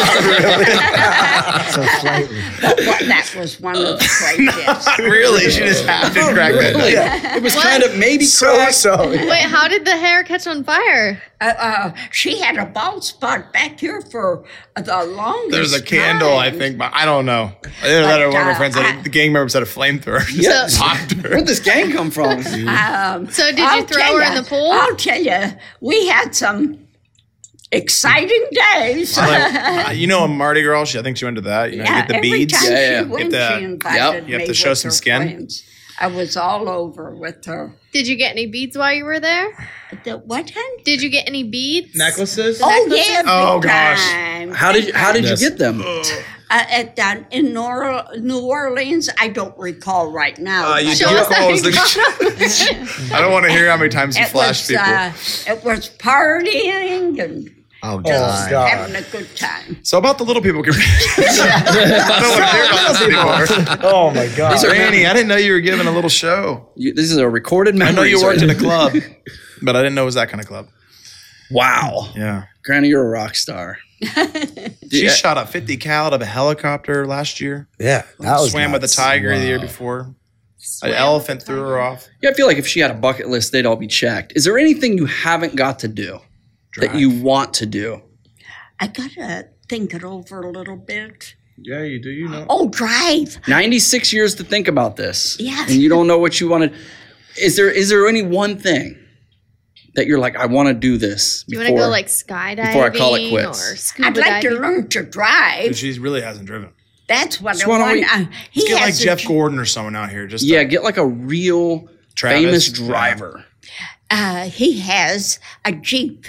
So slightly. But what- that was one of the craziest. Really? She just happened to crack that night. Yeah. It was kind of maybe So crack. so. Wait, how did the hair catch on fire? Uh, uh, she had a bald spot back here for the longest There's a candle, I time. think, but I don't know. Either that or one of my uh, friends, had, I- the gang members had a flamethrower. Yeah. Just popped her. Where'd this gang come from? Um, So did you I'll throw tell her ya- in the pool? I'll tell you, we had some exciting days. Like, uh, you know, a Mardi Gras, she, I think she went to that. You know, you Yeah, get the every beads. time Yeah, she yeah. went, You have to- she invited yep, you have me to show with some her skin. friends. I was all over with her. Did you get any beads while you were there? The, what time? Did you get any beads? Necklaces? Oh necklaces? yeah, Oh, big gosh. time. How did you, how did Yes. you get them? Uh, at uh, in Nor- New Orleans? I don't recall right now. Uh, you but Show do us how close you the- I don't want to hear how many times you it flashed was, people. uh, it was partying and Oh, just God. God. having a good time. So about the little people. I don't want to hear about this anymore. Oh my God. These are- Granny, I didn't know you were giving a little show. You, this is a recorded I memory. know you worked sir. in a club, but I didn't know it was that kind of club. Wow. Yeah. Granny, you're a rock star. She Yeah. shot a fifty cal out of a helicopter last year. Yeah, that was Swam with a nuts. tiger the year before. An elephant threw her off. Yeah, I feel like if she had a bucket list, they'd all be checked. Is there anything you haven't got to do that Drive. you want to do? I gotta think it over a little bit. Yeah, you do. You know. Oh, drive. ninety-six years to think about this. Yes. And you don't know what you want to. Is there is there any one thing that you're like, I want to do this? Do you want to before- go like skydiving before I call it quits? or scuba I'd like to diving? learn to drive. She really hasn't driven. That's what So I why don't want. we- Uh, he Let's get like has a Jeff G- Gordon or someone out here. Just Yeah, to- get like a real Travis, famous yeah. driver. uh, he has a Jeep,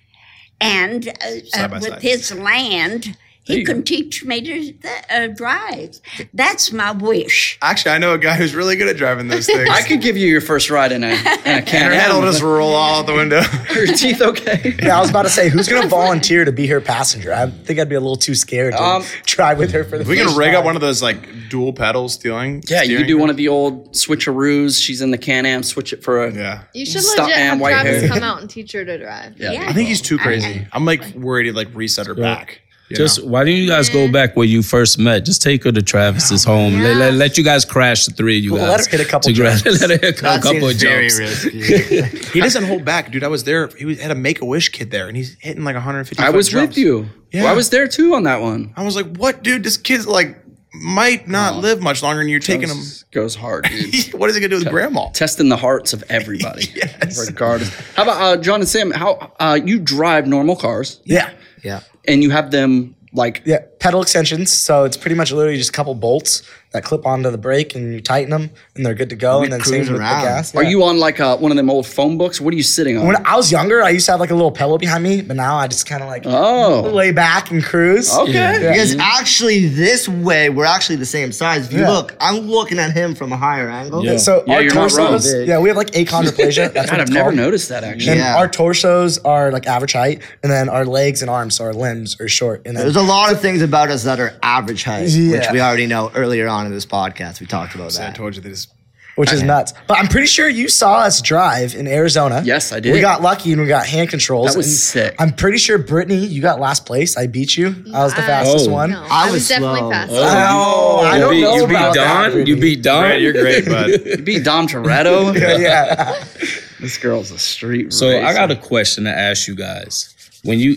and uh, uh, by with side. his land, There he you go. can teach me to uh, drive. That's my wish. Actually, I know a guy who's really good at driving those things. I could give you your first ride in a, in a and can. her head will just roll all out the window. Are your teeth okay? Yeah, I was about to say, who's going to volunteer to be her passenger? I think I'd be a little too scared to Um, drive with her for the we can first rig up time. one of those like dual pedal steering. Yeah, you steering could do one things. of the old switcheroos. She's in the Can-Am, switch it for a. Yeah. You should Stunt legit man, have white Travis hair. come out and teach her to drive. Yeah. Yeah. I think he's too I- crazy. I'm like worried he'd like reset her back. you Just know? why don't you guys go back where you first met? Just take her to Travis's home. Let, let, let you guys crash the three of you Well, guys. let her hit a couple together. jumps. Let her hit a That couple of seems very jumps. risky. he doesn't hold back, dude. I was there. He was, had a Make a Wish kid there, and he's hitting like one hundred fifty. I foot was jumps. with you. Yeah. Well, I was there too on that one. I was like, "What, dude? This kid's like might not live much longer, and you're taking him. Goes, goes hard, dude. What is he gonna do with grandma?" Testing the hearts of everybody, Yes. regardless. How about uh, John and Sam? How uh, you drive normal cars Yeah. Yeah. and you have them like Yeah, pedal extensions. So it's pretty much literally just a couple bolts that clip onto the brake, and you tighten them, and they're good to go. We And then cruise same with around. the gas. Are Yeah. you on like uh, one of them old phone books? What are you sitting on? When I was younger, I used to have like a little pillow behind me, but now I just kind of like Oh. lay back and cruise. Okay. Yeah. Because actually, this way, we're actually the same size. If you Yeah. look, I'm looking at him from a higher angle. Yeah. So Yeah, our you're not torsos, wrong. yeah, we have like achondroplasia. That's God, what I've it's never called. noticed that actually. And Yeah. our torsos are like average height, and then our legs and arms, so our limbs are short. And then There's a lot of things about us that are average height, which Yeah. we already know earlier on in this podcast. We talked about So I that. told you this. which is nuts. But I'm pretty sure you saw us drive in Arizona. Yes, I did. We got lucky and we got hand controls. That was and sick. I'm pretty sure, Brittany, you got last place. I beat you. I was the Uh, fastest Oh. one. No, I I was was definitely slow. fast. Oh, I you don't beat, know you beat about that, Don. Brittany. You beat Don. Brett, you're great, bud. You beat Dom Toretto. Yeah. This girl's a street So racer. I got a question to ask you guys. When you,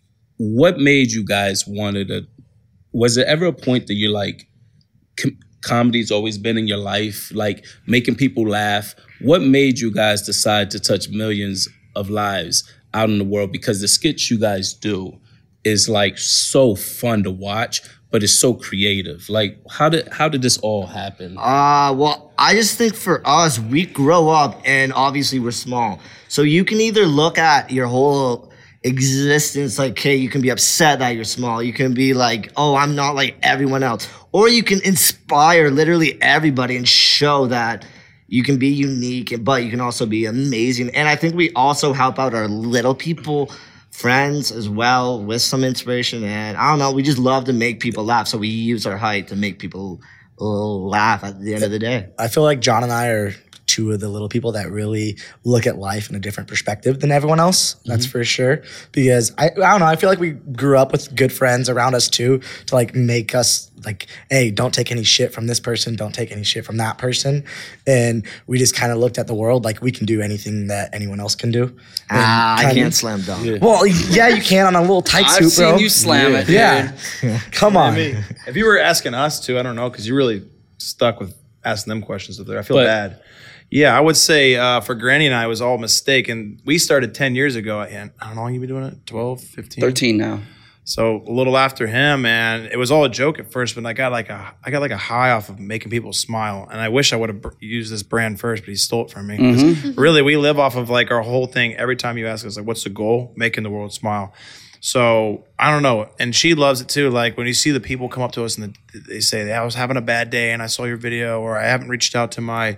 what made you guys wanted to? Was there ever a point that you're like, com- comedy's always been in your life, like making people laugh? What made you guys decide to touch millions of lives out in the world? Because the skits you guys do is like so fun to watch, but it's so creative. Like, how did how did this all happen? Uh, well, I just think for us, we grow up and obviously we're small. So you can either look at your whole existence like, hey, you can be upset that you're small. You can be like, oh, I'm not like everyone else. Or you can inspire literally everybody and show that you can be unique, but you can also be amazing. And I think we also help out our little people, friends as well, with some inspiration. And I don't know, we just love to make people laugh. So we use our height to make people laugh at the end of the day. I feel like John and I are two of the little people that really look at life in a different perspective than everyone else. That's Mm-hmm. for sure. Because I, I don't know, I feel like we grew up with good friends around us too to like make us like, hey, don't take any shit from this person. Don't take any shit from that person. And we just kind of looked at the world like we can do anything that anyone else can do. Ah, I And can't kinda- slam dunk. Well, yeah, you can on a little tight I've suit, seen bro. you slam it, dude. Yeah. Come on. I mean, if you were asking us to, I don't know, because you're really stuck with asking them questions up there. I feel But- bad. Yeah, I would say uh, for Granny and I, it was all a mistake. And we started ten years ago. And I don't know how long you been doing it? twelve, fifteen? thirteen now. So a little after him, and it was all a joke at first, but I got like a I got like a high off of making people smile. And I wish I would have br- used this brand first, but he stole it from me. 'Cause really, we live off of like our whole thing. Every time you ask us, like, what's the goal? Making the world smile. So I don't know. And she loves it too. Like when you see the people come up to us and they say, I was having a bad day and I saw your video, or I haven't reached out to my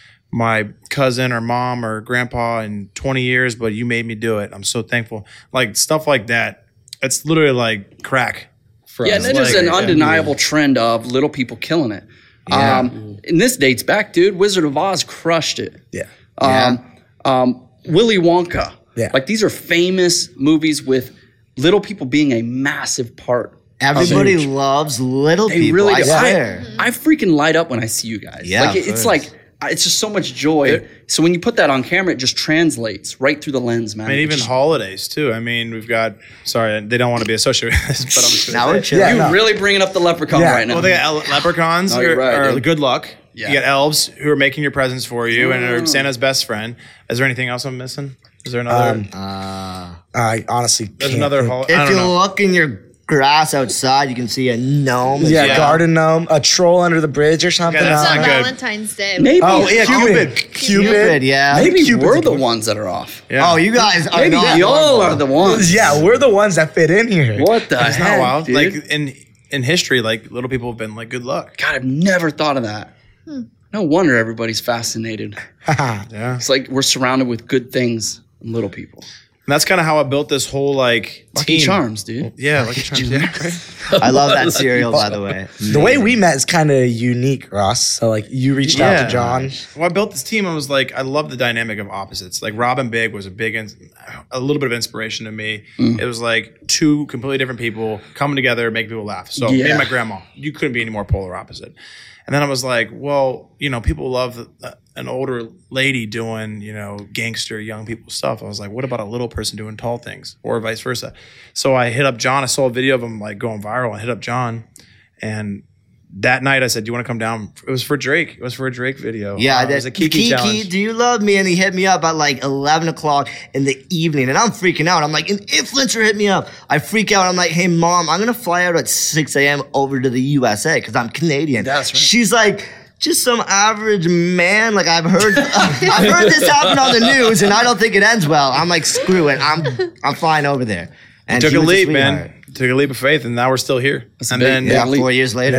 my cousin or mom or grandpa in twenty years, but you made me do it. I'm so thankful. Like stuff like that. It's literally like crack for Yeah, us. and there's Like, an undeniable trend of little people killing it. Yeah. Um, and this dates back, dude. Wizard of Oz crushed it. Yeah. Um, um, Willy Wonka. Yeah. Like these are famous movies with little people being a massive part. Everybody Huge. loves little They people. really I do. swear. I, I freaking light up when I see you guys. Yeah, like it- of it's course. like it's just so much joy. So when you put that on camera, it just translates right through the lens, man. I mean, It even just- holidays too. I mean, we've got. Sorry, they don't want to be associated with this, but I'm just Now gonna we're say. chilling. Yeah, you no. really bringing up the leprechaun Yeah. right now. Well, they got ele- leprechauns No, who you're right, are dude. good luck. Yeah. You got elves who are making your presents for you and are Santa's best friend. Is there anything else I'm missing? Is there another? Um, Uh, I honestly there's can't another. think. Hol- I if don't you know. look in your grass outside, you can see a gnome. Yeah, Yeah. garden gnome, a troll under the bridge or something. Yeah, that's It's Uh, on not good. Valentine's Day. Maybe, Oh, yeah, Cupid. Cupid. Cupid, yeah. maybe Cupid's we're a the good- ones that are off. Yeah. Oh, you guys are Maybe not. y'all are the ones. Yeah, we're the ones that fit in here. What the It's heck, not wild. dude? Like in in history, like little people have been like good luck. God, I've never thought of that. No wonder everybody's fascinated. Yeah. It's like we're surrounded with good things and little people. And that's kind of how I built this whole like Lucky team. Charms, dude. Yeah, Lucky Charms. Yeah. I love that cereal, by the way. The way we met is kind of unique, Ross. So like you reached out Yeah. to John. Well, I built this team. I was like, I love the dynamic of opposites. Like Robin Big was a big, ins- a little bit of inspiration to me. It was like two completely different people coming together, make people laugh. So me Yeah. and my grandma, you couldn't be any more polar opposite. And then I was like, well, you know, people love uh, an older lady doing, you know, gangster young people stuff. I was like, what about a little person doing tall things, or vice versa? So I hit up John. I saw a video of him like going viral. I hit up John, and that night I said, do you want to come down? It was for Drake. It was for a Drake video. Yeah, Uh, that, it was a Kiki, challenge. do you love me? And he hit me up at like eleven o'clock in the evening. And I'm freaking out. I'm like, an influencer hit me up. I freak out. I'm like, hey, mom, I'm going to fly out at six a.m. over to the U S A because I'm Canadian. That's right. She's like, just some average man. Like I've heard, I've heard this happen on the news, and I don't think it ends well. I'm like, screw it. I'm, I'm flying over there. And Took she a was leap, sweetheart. man. Took a leap of faith, and now we're still here. a and big- then yeah. Yeah, four years later.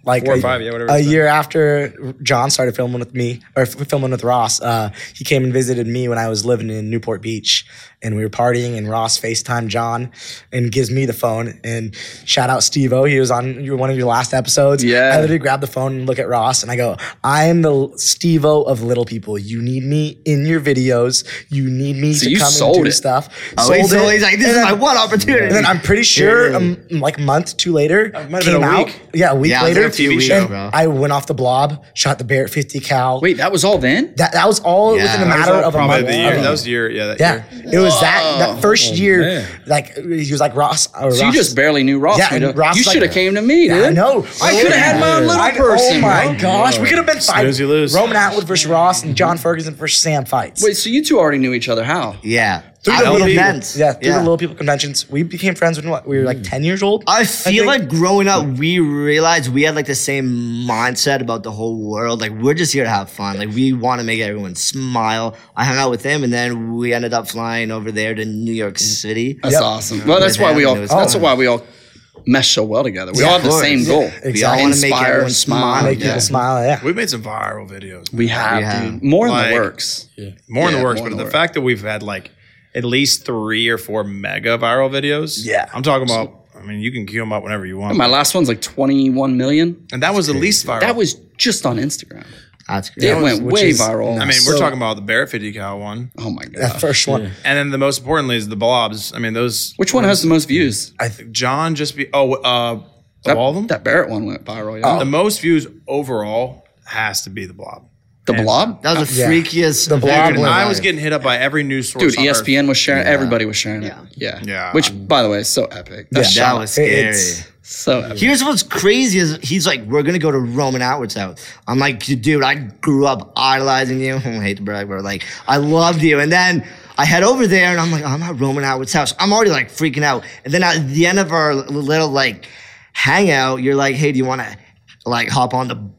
like Four or a, five, yeah, whatever a it's been. year after John started filming with me or f- filming with Ross, uh, he came and visited me when I was living in Newport Beach, and we were partying. And Ross FaceTimed John and gives me the phone. And shout out Steve-O, he was on your, one of your last episodes. Yeah. I literally grabbed the phone and look at Ross, and I go, "I am the Steve-O of Little People. You need me in your videos. You need me So to you come sold and do it. stuff." Oh, he's, Sold it. he's like, this And is then- my one opportunity. and then I'm pretty sure, Yeah. um, like a month, two later, might have came been a out. week. Yeah, a week Yeah, it was later. like a few weeks, and bro. I went off the blob, shot the Barrett fifty cal. Wait, that was all then? that that was all Yeah. within a That was matter That was of a probably month. the year. of- That was the year. Yeah, that yeah, year. it was that that first year. man. Like he was like Ross. Or So you Ross. just barely knew Ross. Yeah, You'd and have- Ross you like- should have came to me, dude. Yeah, I know. I could have had my own little I- person. Oh my bro. gosh, we could have been fighting. Snooze, you lose. Roman Atwood versus Ross and John Ferguson versus Sam fights. Wait, so you two already knew each other? How? yeah. through At the little people, events. yeah, through the little people conventions, we became friends when what, we were like ten years old. I feel think. like growing up, we realized we had like the same mindset about the whole world. Like we're just here to have fun. Like we want to make everyone smile. I hung out with him, and then we ended up flying over there to New York City. That's Yep. awesome. Well, that's With why him, we all. and it was That's fun. why we all mesh so well together. We Yeah, all have of the same course. goal. Yeah, We all want to make Inspire, everyone smile, smile. Make yeah. people smile. Yeah. We've made some viral videos. We have, Yeah. dude. More in Like- the works. More in Yeah, the works, more but in the the fact that we've had like at least three or four mega viral videos. Yeah. I'm talking about. I mean, you can queue them up whenever you want. My last one's like twenty-one million. and that was the least viral. That was just on Instagram. That's great. It went which way is- viral. I mean, we're So- talking about the Barrett fifty cal one, oh my That god. first one. and then the most importantly is the blobs. I mean, those. Which one has the most views? I think John just be oh uh That, of all of them. that Barrett one went viral. Yeah. The most views overall has to be the blob. the Blob? That was the Yeah. freakiest. The Blob thing went I ever. was getting hit up by every news source. Dude, on E S P N Earth. was sharing. Everybody was sharing Yeah. it. Yeah. Yeah. Which, by the way, is so epic. That's Yeah. That was It- scary. it's- so epic. Here's what's crazy is he's like, we're gonna go to Roman Atwood's house. I'm like, dude, I grew up idolizing you. I hate to brag, but like, I loved you. And then I head over there and I'm like, I'm at Roman Atwood's house. I'm already like freaking out. And then at the end of our little like hangout, you're like, hey, do you want to like hop on the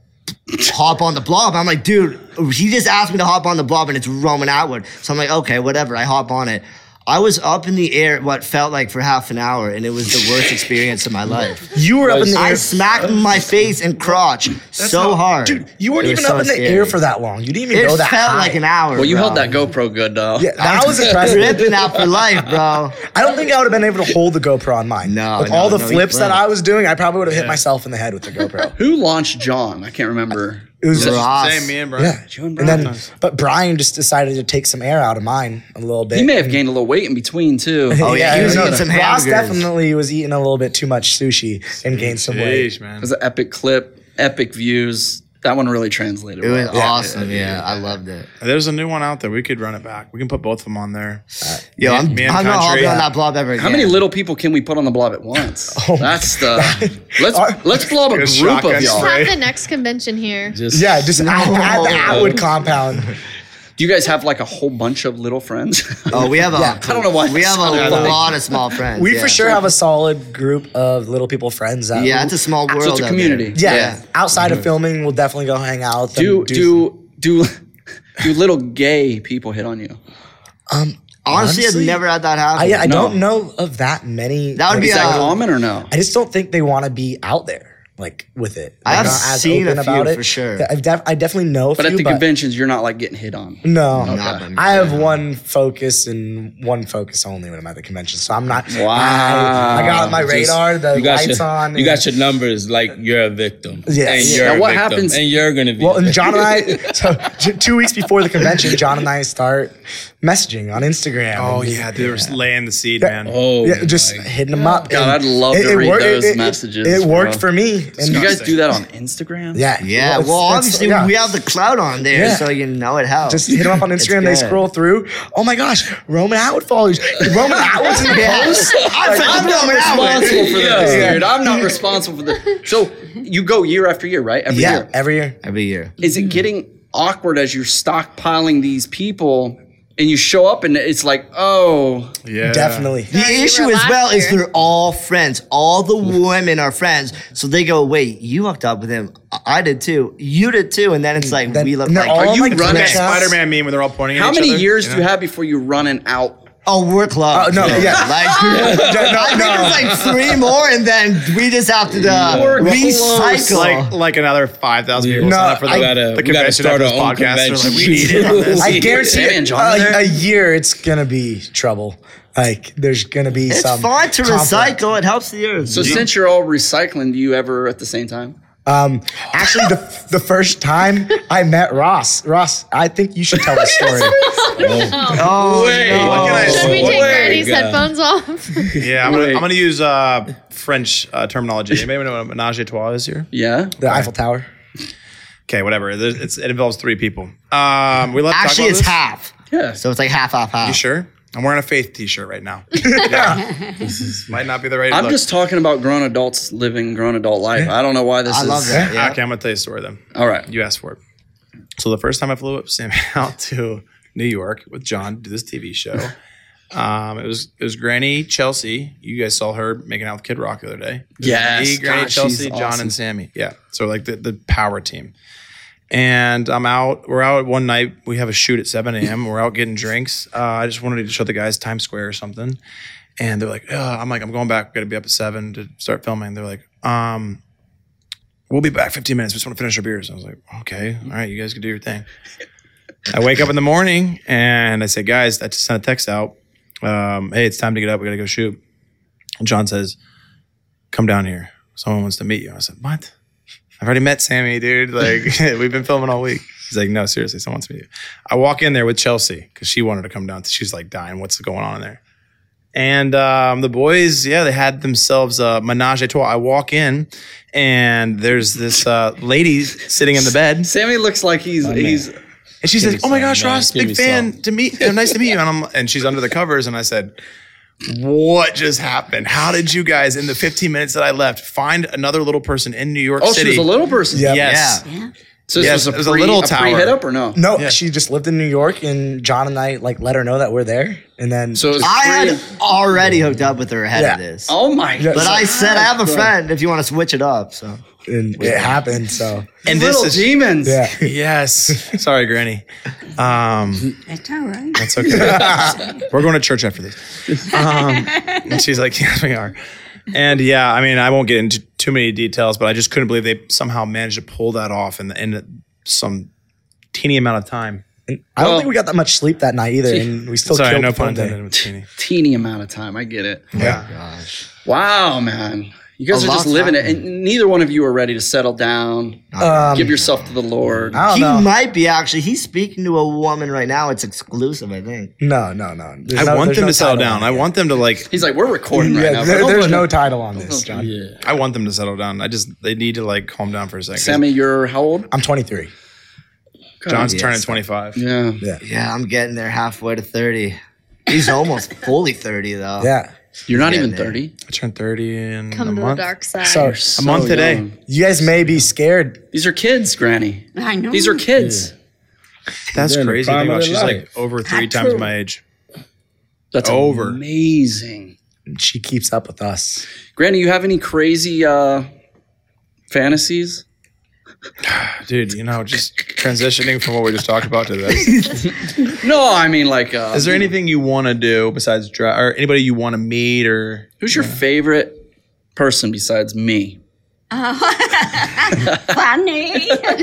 hop on the blob? I'm like, dude, he just asked me to hop on the blob and it's Roman Atwood. So I'm like, okay, whatever. I hop on it. I was up in the air, what felt like for half an hour, and it was the worst experience of my life. you were up in the I air. smacked my face and crotch so how- hard. Dude, you weren't It was even up so in the scary. air for that long. You didn't even It go that felt high. like an hour. Well, you bro. held that GoPro good though. Yeah, that was impressive. Ripping out for life, bro. I don't think I would have been able to hold the GoPro on mine. No, with no, all the no, flips you that couldn't. I was doing, I probably would have hit myself in the head with the GoPro. Who launched John? I can't remember. It was just, Ross. Same, me and Brian. yeah. You and And then, Brian. but Brian just decided to take some air out of mine a little bit. He may have gained a little weight in between too. Oh, yeah, he was I know. eating some Ross hamburgers. definitely was eating a little bit too much sushi and gained some weight. Sheesh, man. It was an epic clip, epic views. That one really translated. It was well. awesome. Yeah, I loved it. There's a new one out there. We could run it back. We can put both of them on there. Yo, I'm, Me and I'm not Country. hopping on that blob ever again. How many little people can we put on the blob at once? Oh That's the let's let's blob a Like a group shotgun of y'all. spray. Have the next convention here. Just Yeah, just add, add the Atwood compound. Do you guys have like a whole bunch of little friends? Oh, we have a. Yeah, I don't know why We that have a sounded like- lot of small friends. We yeah. for sure have a solid group of little people friends. That Yeah, it's a small world. So it's a out community. there. yeah, yeah. outside of filming, we'll definitely go hang out. With them, do do do do little gay people hit on you? um, Honestly, Honestly, I've never had that happen. I, I No. don't know of that many. That would like, be Is Yeah. that Uh, common or no? I just don't think they want to be out there like with it. I They're have not as seen a open few about it. for sure. I've def- I definitely know a But few, at the but conventions, you're not like getting hit on. no, Not by me. I have one focus and one focus only when I'm at the convention. So I'm not. Wow. I, I got my Just- radar, the you got lights your, on. You and- got your numbers like you're a victim. Yeah. And Yeah. you're Now a what victim, happens- And you're gonna be. Well, a and victim. John and I, so t- two weeks before the convention, John and I start messaging on Instagram. Oh And- yeah, they were laying the seed, man. Oh, yeah, just my hitting them up. God, And I'd love to read wor- those messages, It, worked bro. for me. And You guys do that on Instagram? yeah, Yeah, it's- well, it's- obviously yeah. we have the cloud on there, Yeah. so you know it helps. Just hit them up on It's Instagram. They good. scroll through. Oh my gosh, Roman Atwood follows. Roman Atwood's in the Yeah. post. I'm Like, I'm Roman Responsible Atwood. for this, Yeah. dude. I'm not responsible for this. So you go year after year, right? Every yeah, year. every year. Every year. Is it getting awkward as you're stockpiling these people and you show up and it's like, oh, Yeah, Definitely. The you issue were as last well is year. they're all friends. All the women are friends. So they go, wait, you hooked up with him. I- I did too. You did too. And then it's like, Then- we look and they're like, all Are you like running That Twitch chats. Spider-Man meme where they're all pointing at how each many other, years you do you know? have before you're running out Oh, we're close. Oh, no, yeah. Like, No, no, I think no. it's like three more, and then we just have to uh, We're close. recycle. Like like another five thousand people No, sign up for the, I- We gotta- the we gotta convention start after this our own podcast. They're like, we convention. need it on this. I guarantee Sammy and John a, there? a year it's gonna be trouble. Like there's gonna be it's some. fun to conflict. recycle. It helps the earth. So since you're all recycling, do you ever at the same time? Um, actually, the the first time I met Ross, Ross, I think you should tell the story. oh, Wait, no. what can I Should we Wait, take Granny's God. headphones off? Yeah, I'm gonna, Wait. I'm gonna use uh, French uh, terminology. Anybody know what a menage a trois is here? Yeah. The Eiffel Tower. Okay, whatever. There's, it's, it involves three people. Um, we love to talk Actually, about it's this? half. Yeah. So it's like half, half, half. You sure? I'm wearing a faith T-shirt right now. Yeah, this is, might not be the right. I'm look. just talking about grown adults living grown adult life. I don't know why this I is. love that. Yeah. Okay, I'm gonna tell you a story then. All right. You asked for it. So the first time I flew up Sammy out to New York with John to do this T V show, um, it was it was Granny Chelsea. You guys saw her making out with Kid Rock the other day. It was Yes. me, Granny God, Chelsea, she's John, awesome. and Sammy. Yeah, so like the the power team. And I'm out. We're out one night. We have a shoot at seven a.m. We're out getting drinks. Uh, I just wanted to show the guys Times Square or something. And they're like, oh, I'm like, I'm going back. Got to be up at seven to start filming. They're like, um, we'll be back fifteen minutes. We just want to finish our beers. I was like, okay, all right, you guys can do your thing. I wake up in the morning and I say, guys, I just sent a text out. Um, hey, it's time to get up. We got to go shoot. And John says, come down here. Someone wants to meet you. I said, what? I've already met Sammy, dude. Like, we've been filming all week. He's like, no, seriously, someone wants to meet you. I walk in there with Chelsea because she wanted to come down. She's like dying. What's going on in there? And um, the boys, yeah, they had themselves a menage a trois. I walk in and there's this uh, lady sitting in the bed. Sammy looks like he's man. he's. And she's Give like, me oh my some, gosh, man. Ross, Give big me fan some. to meet you. Nice to meet you. And, I'm, and she's under the covers. And I said, what just happened? How did you guys, in the fifteen minutes that I left, find another little person in New York Oh, City? she was a little person. Yeah. Yes. Yeah. So this Yes, was a, it was a pre, little a tower. pre hit up or no? No, Yeah. she just lived in New York, and John and I like let her know that we're there, and then So it was I pre- had already hooked up with her ahead Yeah. of this. Oh my Yeah. But I said I have a God. friend if you want to switch it up. So and it happened. So And Little this is, demons. yeah, yes. Sorry, Granny. Um, That's all right. That's okay. We're going to church after this. Um, and she's like, yes, we are. And yeah, I mean, I won't get into too many details, but I just couldn't believe they somehow managed to pull that off in, in some teeny amount of time. and I don't Well- think we got that much sleep that night either, and we still Sorry, killed no the fun pun day. intended with teeny. Teeny amount of time. I get it. Yeah. gosh. Wow, man. You guys A are just long living time. it. And neither one of you are ready to settle down. Um, Give yourself to the Lord. I don't He know. might be actually. He's speaking to a woman right now. It's exclusive, I think. No, no, no. There's I no- want there's them no to settle title down. on I it. want them to like, He's like, we're recording right Yeah, now. there- Don't there's put no it- title on this, John. Yeah. I want them to settle down. I just, they need to like calm down for a second. 'Cause Sammy, you're how old? I'm twenty-three. John's Yes. turning twenty-five. Yeah. Yeah, Yeah, I'm getting there halfway to thirty. He's almost fully thirty though. yeah. You're not Yeah, even man. thirty. I turned thirty in Come a to the month. dark side. So A month So today. young. you guys may be scared. These are kids, Granny. I know. These are kids. That's They're in the crazy. prime Think of about their she's like life. over three Not times true. my age. That's Over. amazing. She keeps up with us. Granny, you have any crazy uh, fantasies? Dude, you know, just transitioning from what we just talked about to this. No, I mean like. Uh, Is there anything you want to do besides drive, or anybody you want to meet, or Who's your favorite person besides me? Funny.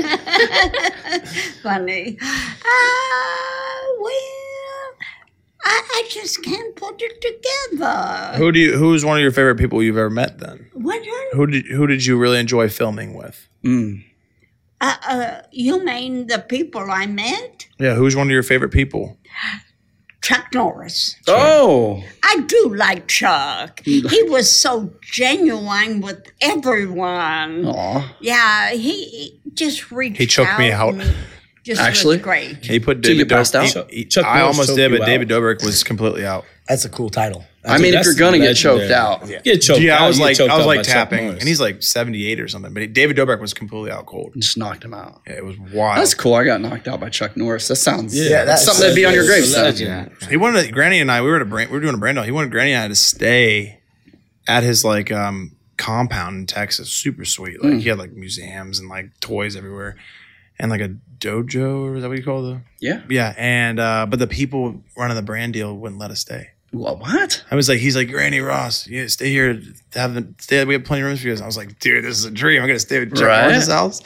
Funny. Uh, well, I, I just can't put it together. who do you? Who's one of your favorite people you've ever met? Then What? who did who did you really enjoy filming with? Mm. Uh, uh, you mean the people I met? Yeah, who's one of your favorite people? Chuck Norris. Oh, I do like Chuck. He was so genuine with everyone. aw. Yeah, he, he just reached He choked me out. and Just Actually? was great. He put So you David passed Dobrik. out? he- he- Chuck I Norris almost choked did, you but out. David Dobrik was completely out. That's a cool title. I mean, if That's you're gonna get choked legendary. out, Get choked yeah, out. I was you get like, choked I was out like by Chuck tapping, Norris. and he's like seventy-eight or something. But he, David Dobrik was completely out cold. just knocked him out. Yeah, it was wild. That's cool. I got knocked out by Chuck Norris. That sounds Yeah, that's that's something that'd be on your It's a gravestone. legend. He wanted Granny and I. We were at a brand, we were doing a brand deal. He wanted Granny and I to stay at his like um compound in Texas. Super sweet. Like he had like museums and like toys everywhere, and like a dojo, or is that what you call the? Yeah. Yeah, and uh but the people running the brand deal wouldn't let us stay. What? what? I was like, he's like, Granny Ross, yeah, stay here. Have the, stay. We have plenty of rooms for you. And I was like, dude, this is a dream. I'm gonna stay with Chuck Right? Norris's house.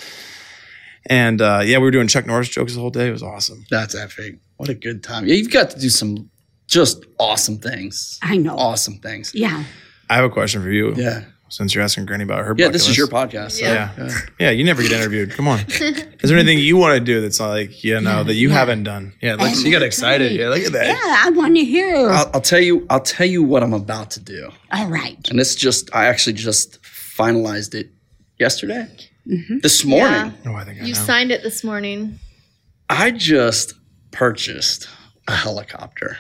And uh, yeah, we were doing Chuck Norris jokes the whole day. It was awesome. That's epic. What a good time. Yeah, you've got to do some just awesome things. I know. Awesome things. Yeah. I have a question for you. Yeah. Since you're asking Granny about her. Yeah, bucket this is list. your podcast. So. Yeah. Yeah. yeah, You never get interviewed. Come on. Is there anything you want to do that's like you know that you yeah. haven't done? Yeah, like, you got excited. Yeah, look at that. Yeah, I want to hear. I'll, I'll tell you. I'll tell you what I'm about to do. All right. And this just, I actually just finalized it yesterday, this morning. Oh, I think I You know. signed it this morning. I just purchased a helicopter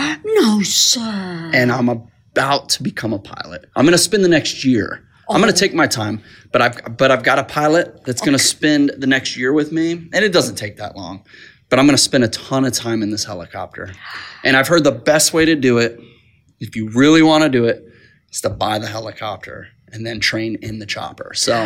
No, sir. and I'm about to become a pilot. I'm going to spend the next year. I'm going to take my time, but I've but I've got a pilot that's going to spend the next year with me, and it doesn't take that long. But I'm going to spend a ton of time in this helicopter. And I've heard the best way to do it, if you really want to do it, is to buy the helicopter and then train in the chopper. So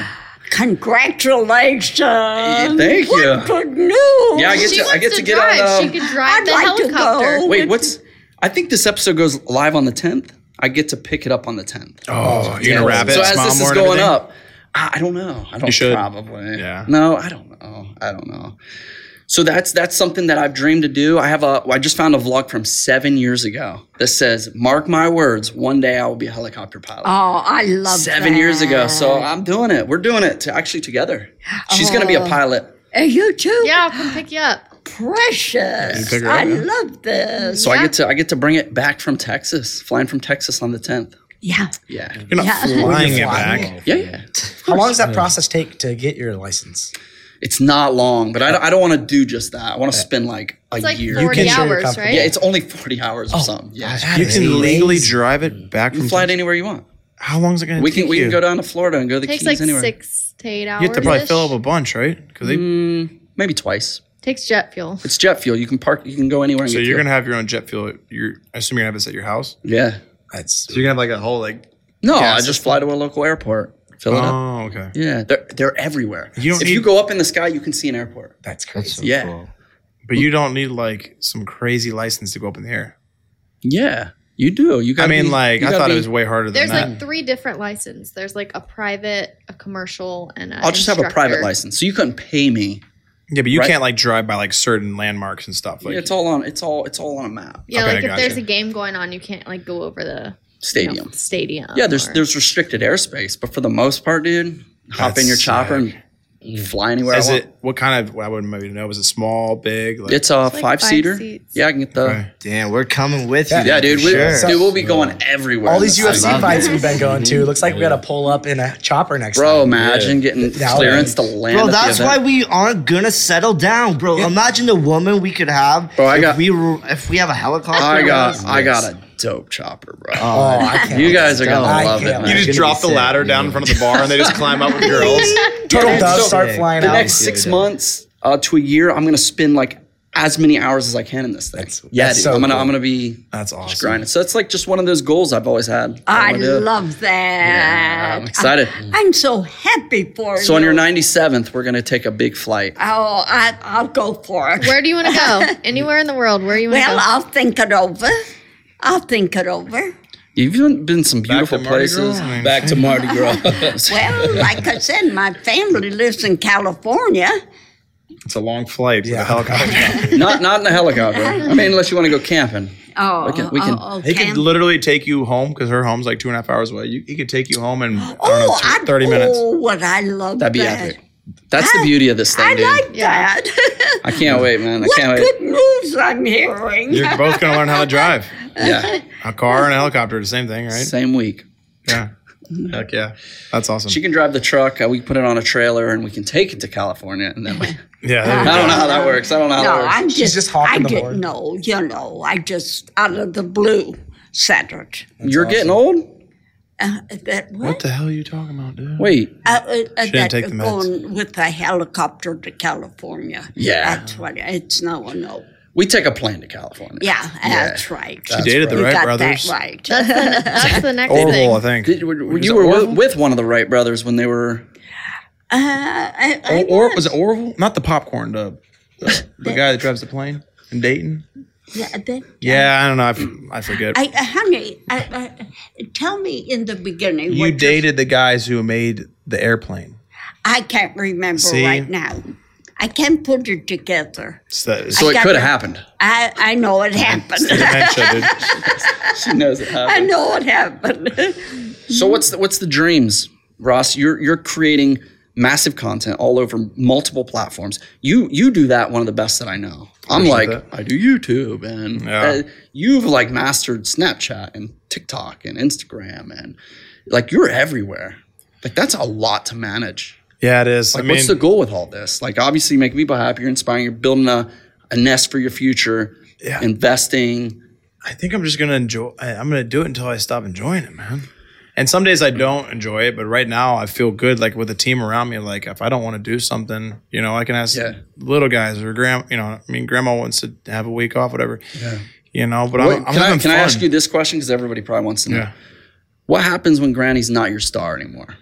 Congratulations. thank you. What good news. Yeah, I get She to I wants get to, to get drive. on. She Um, could drive I'd the like to helicopter. go. wait, what's? I think this episode goes live on the tenth. I get to pick it up on the tenth. Oh, you're gonna wrap it. So as smile this more is and going everything? up, I I don't know. I don't should. probably. Yeah. No, I don't know. I don't know. So that's that's something that I've dreamed to do. I have a. I just found a vlog from seven years ago that says, "Mark my words, one day I will be a helicopter pilot." Oh, I love seven that. years ago. So I'm doing it. We're doing it to actually together. She's going to be a pilot. Uh, you too? Yeah, I'll come pick you up. Precious. pick her I up, yeah. love this. So I Yeah. get to I get to bring it back from Texas, flying from Texas on the tenth. Yeah. Yeah. You're not Yeah. flying it You're back. flying Yeah, yeah. How long does that process take to get your license? It's not long, but I don't, I don't want to do just that. I want to spend like a It's like year. forty can show your hours, company. right? Yeah, it's only forty hours or something. Yeah. That You is can legally amazing. drive it back You from can fly it Texas? anywhere you want. How long is it going to We take can we you? can go down to Florida and go to the takes Keys like anywhere. six to eight hours. You have to probably fill up a bunch, right? Because they. Mm, maybe twice. Takes jet fuel. It's jet fuel. You can park. You can go anywhere. And So get you're fuel. gonna have your own jet fuel. You're I assume you're gonna have this at your house. Yeah. That's So you're gonna have like a whole like. No, Gas I just fly to a local airport. Fill it up. Oh, okay. Yeah, they're they're everywhere. You don't if need- you go up in the sky, you can see an airport. that's crazy. Yeah. But you don't need like some crazy license to go up in the air. Yeah, you do. You got. I mean, like I thought it was way harder than There's that. like three different licenses. There's like a private, a commercial, and a I'll just have a private instructor. license, so you couldn't pay me. yeah, but you right. can't like drive by like certain landmarks and stuff. Like it's all on. It's all. It's all on a map. Yeah, Okay, like if gotcha. there's a game going on, you can't like go over the Stadium. you know, stadium. Yeah, there's or- there's restricted airspace, but for the most part, dude, hop in That's your chopper sick. and fly anywhere. is I want. it what kind of? I wouldn't maybe know. Is it small, big? Like, It's a like five five seater. seats. Yeah, I can get the. Okay. Damn, we're coming with you. Yeah, dude, for we, sure. dude, we'll be going everywhere. All in these this U F C thing. fights we've been going to. Looks like we got to pull up in a chopper next Bro, time. imagine getting Yeah. clearance to land. Bro, at that's the why event. we aren't gonna settle down, bro. Imagine the woman we could have. Bro, I if got- we were, if we have a helicopter. I with got us. I got a dope chopper, bro. Oh, I can't. you guys are gonna I love it, can't man. You wait. just drop the sick. ladder down in front of the bar and they just climb up with girls. Turtle Yeah, doves so start the flying the out. next six months uh, to a year, I'm gonna spend like as many hours as I can in this thing. That's- yeah, that's dude, so I'm gonna cool. I'm gonna be That's just awesome. grinding. So it's like just one of those goals I've always had. I wanna do it. love that. I'm excited. I, am so happy for you. So on your ninety-seventh, we're gonna take a big flight. Oh, I, I'll go for it. Where do you want to go? Anywhere in the world. Where you want to Well, go? I'll think it over. I'll think it over. You've been been some Back beautiful to Mardi places. Gras? I mean, Back to Mardi Gras. Well, like I said, my family lives in California. It's a long flight with Yeah. a helicopter. Not not in a helicopter. I mean, unless you want to go camping. Oh, We can- we can- oh, He okay. could literally take you home because her home's like two and a half hours away. You, he could take you home in I don't Oh, know, I, two, thirty minutes. Oh, what I love That'd be that. epic. That's the beauty of this thing, I dude. like Yeah. that. I can't wait, man. I what can't wait. good news I'm hearing. You're both gonna learn how to drive. Yeah, A car and a helicopter, the same thing, right? same week. Yeah. Heck yeah. That's awesome. She can drive the truck. Uh, we put it on a trailer, and we can take it to California. And then we, yeah. there you I go. don't know how that works. I don't know how No, that works. I'm She's just, just hopping I the get, board. no, you know, I just, out of the blue, said it. You're getting old. Uh, that what? What the hell are you talking about, dude? Wait, Uh, uh, uh, didn't that take the meds. going with a helicopter to California. Yeah. That's what it's no, no. we take a plane to California. Yeah, that's right. She dated the You Wright got brothers. that right. That's the, that's the next Orville, thing. I think. Did, were, Was you it were with, Orville? with one of the Wright brothers when they were. Uh, I, I Or, or was it Orville? Not the popcorn dub. The, the guy that drives the plane in Dayton. Yeah, then, Yeah, I don't know. I, f- I forget. I, uh, honey, I, I, tell me in the beginning. you what your- dated the guys who made the airplane. I can't remember See? right now. I can't put it together. So, So I it got could the- have happened. I, I know it happened. dementia, dude. She knows it I happened. know it happened. So what's the, what's the dreams, Ross? You're you're creating massive content all over multiple platforms. You you do that one of the best that I know. I'm like that. I do YouTube, and Yeah. uh, you've like mastered Snapchat and TikTok and Instagram, and like you're everywhere. Like that's a lot to manage. Yeah, it is. Like I mean, what's the goal with all this? Like obviously making people happy, you're inspiring, you're building a, a nest for your future, Yeah. investing. I think I'm just gonna enjoy. I, I'm gonna do it until I stop enjoying it, man. And some days I don't enjoy it, but right now I feel good. Like with the team around me, like if I don't want to do something, you know, I can ask Yeah. little guys or grand. You know, I mean, grandma wants to have a week off, whatever. Yeah. You know, but Wait, I'm, I'm can I, having can I fun. ask you this question? Because everybody probably wants to know. Yeah. What happens when Granny's not your star anymore?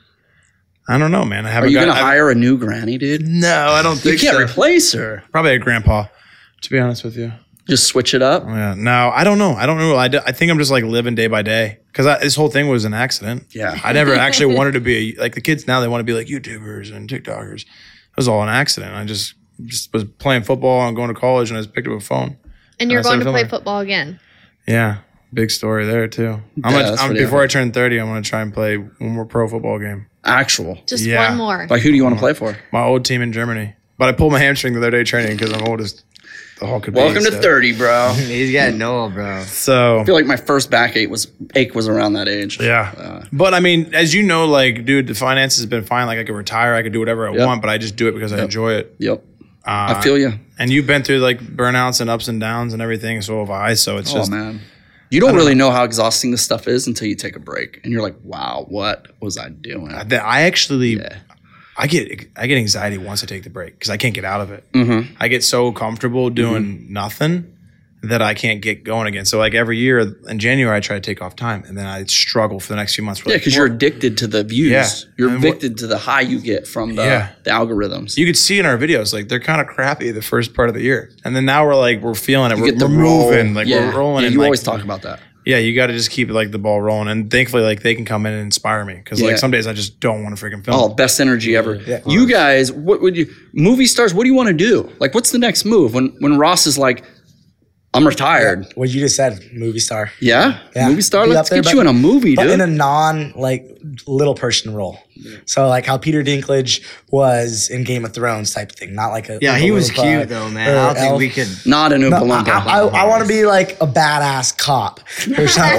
I don't know, man. I Are haven't. you got, going to I- hire a new Granny, dude? No, I don't You think can't so. replace her. Probably a grandpa. To be honest with you. Just switch it up. Yeah. No, I don't know. I don't know. I, d- I think I'm just like living day by day because this whole thing was an accident. Yeah. I never actually wanted to be a, like the kids now. They want to be like YouTubers and TikTokers. It was all an accident. I just just was playing football and going to college, and I just picked up a phone. And you're I going started to play filming. football again. Yeah, big story there too. I'm Yeah, gonna, that's I'm, pretty before I epic. turn thirty, I'm gonna try and play one more pro football game. Actual. Just Yeah. one more. Like, who do you want to play for? My old team in Germany, but I pulled my hamstring the other day training because I'm old as the hell could be. Welcome to so- thirty, bro. He's getting old, bro. So I feel like my first back ache was ache was around that age. yeah, Uh, but I mean, as you know, like, dude, the finances have been fine. Like, I could retire, I could do whatever I Yep. want, but I just do it because I enjoy it. Yep. Uh, I feel you. And you've been through like burnouts and ups and downs and everything. So have I. So it's Oh just man. You don't really know how exhausting this stuff is until you take a break, and you're like, "Wow, what was I doing?" that I actually. Yeah. I get I get anxiety once I take the break because I can't get out of it. Mm-hmm. I get so comfortable doing nothing that I can't get going again. So like every year in January, I try to take off time, and then I struggle for the next few months. We're Yeah, like, because you're addicted to the views. Yeah. You're And what- addicted to the high you get from the, Yeah. the algorithms. you could see in our videos, like they're kind of crappy the first part of the year, and then now we're like we're feeling it. You We're, get the we're roll. moving, like yeah. we're rolling. Yeah, and you like, always talk about that. Yeah, you got to just keep like the ball rolling, and thankfully, like they can come in and inspire me because Yeah. like some days I just don't want to freaking film. Oh, best energy ever. You guys, what would you movie stars? What do you want to do? Like, what's the next move when when Ross is like, I'm retired? What you just said, movie star. Yeah, Yeah. movie star. Be Let's up there, get but- you in a movie, But dude. in a non like little person role. So like how Peter Dinklage was in Game of Thrones type of thing, not like a Yeah, like he a was little cute bud though, man. or I don't think elf. we could. Not an No, Oompa Loompa. I, I, I want to be like a badass cop or something.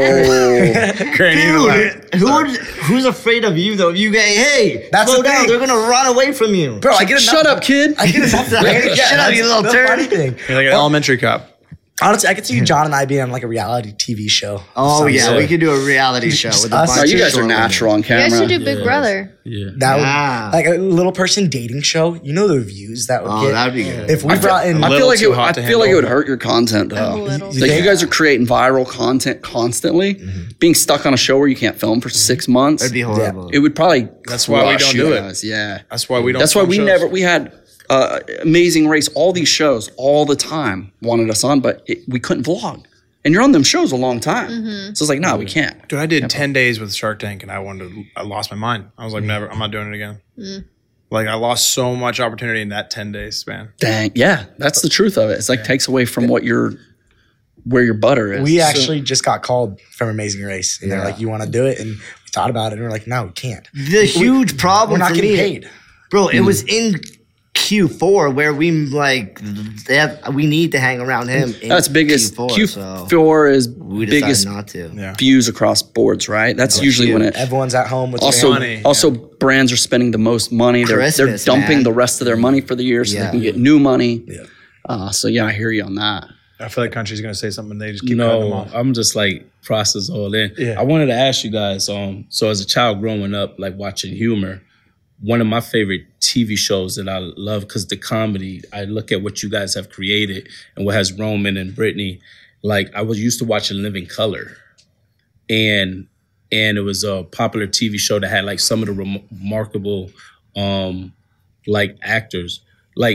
Oh, Granny, Dude, who would, who's afraid of you though? If you get hey, That's slow the down, thing. they're gonna run away from you. Bro, I get enough. shut up, kid. I get enough. I get, yeah, Shut up, that's you little the turd. funny thing. You're like an elementary cop. Honestly, I could see John and I being on like a reality T V show. Oh Some yeah, sort. we could do a reality show with a us. bunch No, you of guys are short natural on You camera. guys should do Big Brother. Yeah. That Yeah. would like a little person dating show. You know the views that would Oh, get. that'd be good. If we I feel, brought in, I little feel like too it, hot I to feel like it would handle. hurt your content A though. little. Like you guys are creating viral content constantly, being stuck on a show where you can't film for six months. That'd be horrible. It would probably. That's why we crush don't you do it. guys. Yeah, That's why we don't. that's why film we shows. never. We had uh, Amazing Race, all these shows, all the time wanted us on, but it, we couldn't vlog. And you're on them shows a long time, so it's like, no, we can't. Dude, I did ten days with Shark Tank, and I wanted. To, I lost my mind. I was like, never. I'm not doing it again. Like I lost so much opportunity in that ten days, man. Dang, yeah, that's the truth of it. It's like takes away from what your where your butter is. we So- actually just got called from Amazing Race, and they're like, "You want to do it?" And we thought about it, and we're like, "No, we can't. The huge problem We're not for getting me, paid." bro. It was in Q four where we like they have, we need to hang around him. In That's biggest. Q four, Q so four is we decided biggest not to. Yeah. views across boards, right? That's usually when it. Everyone's at home with Also, family. Money, also brands are spending the most money. They're they're Christmas, dumping man. the rest of their money for the year so Yeah. they can get new money. Yeah. Uh, so yeah, I hear you on that. I feel like country's gonna say something. They just keep cutting them No, off. I'm just like process all in. Yeah. I wanted to ask you guys. Um, so as a child growing up, like watching humor, one of my favorite T V shows that I love because the comedy. I look at what you guys have created and what has Roman and Brittany. Like I was used to watching Living Color, and and it was a popular T V show that had like some of the rem- remarkable, um, like actors. Like,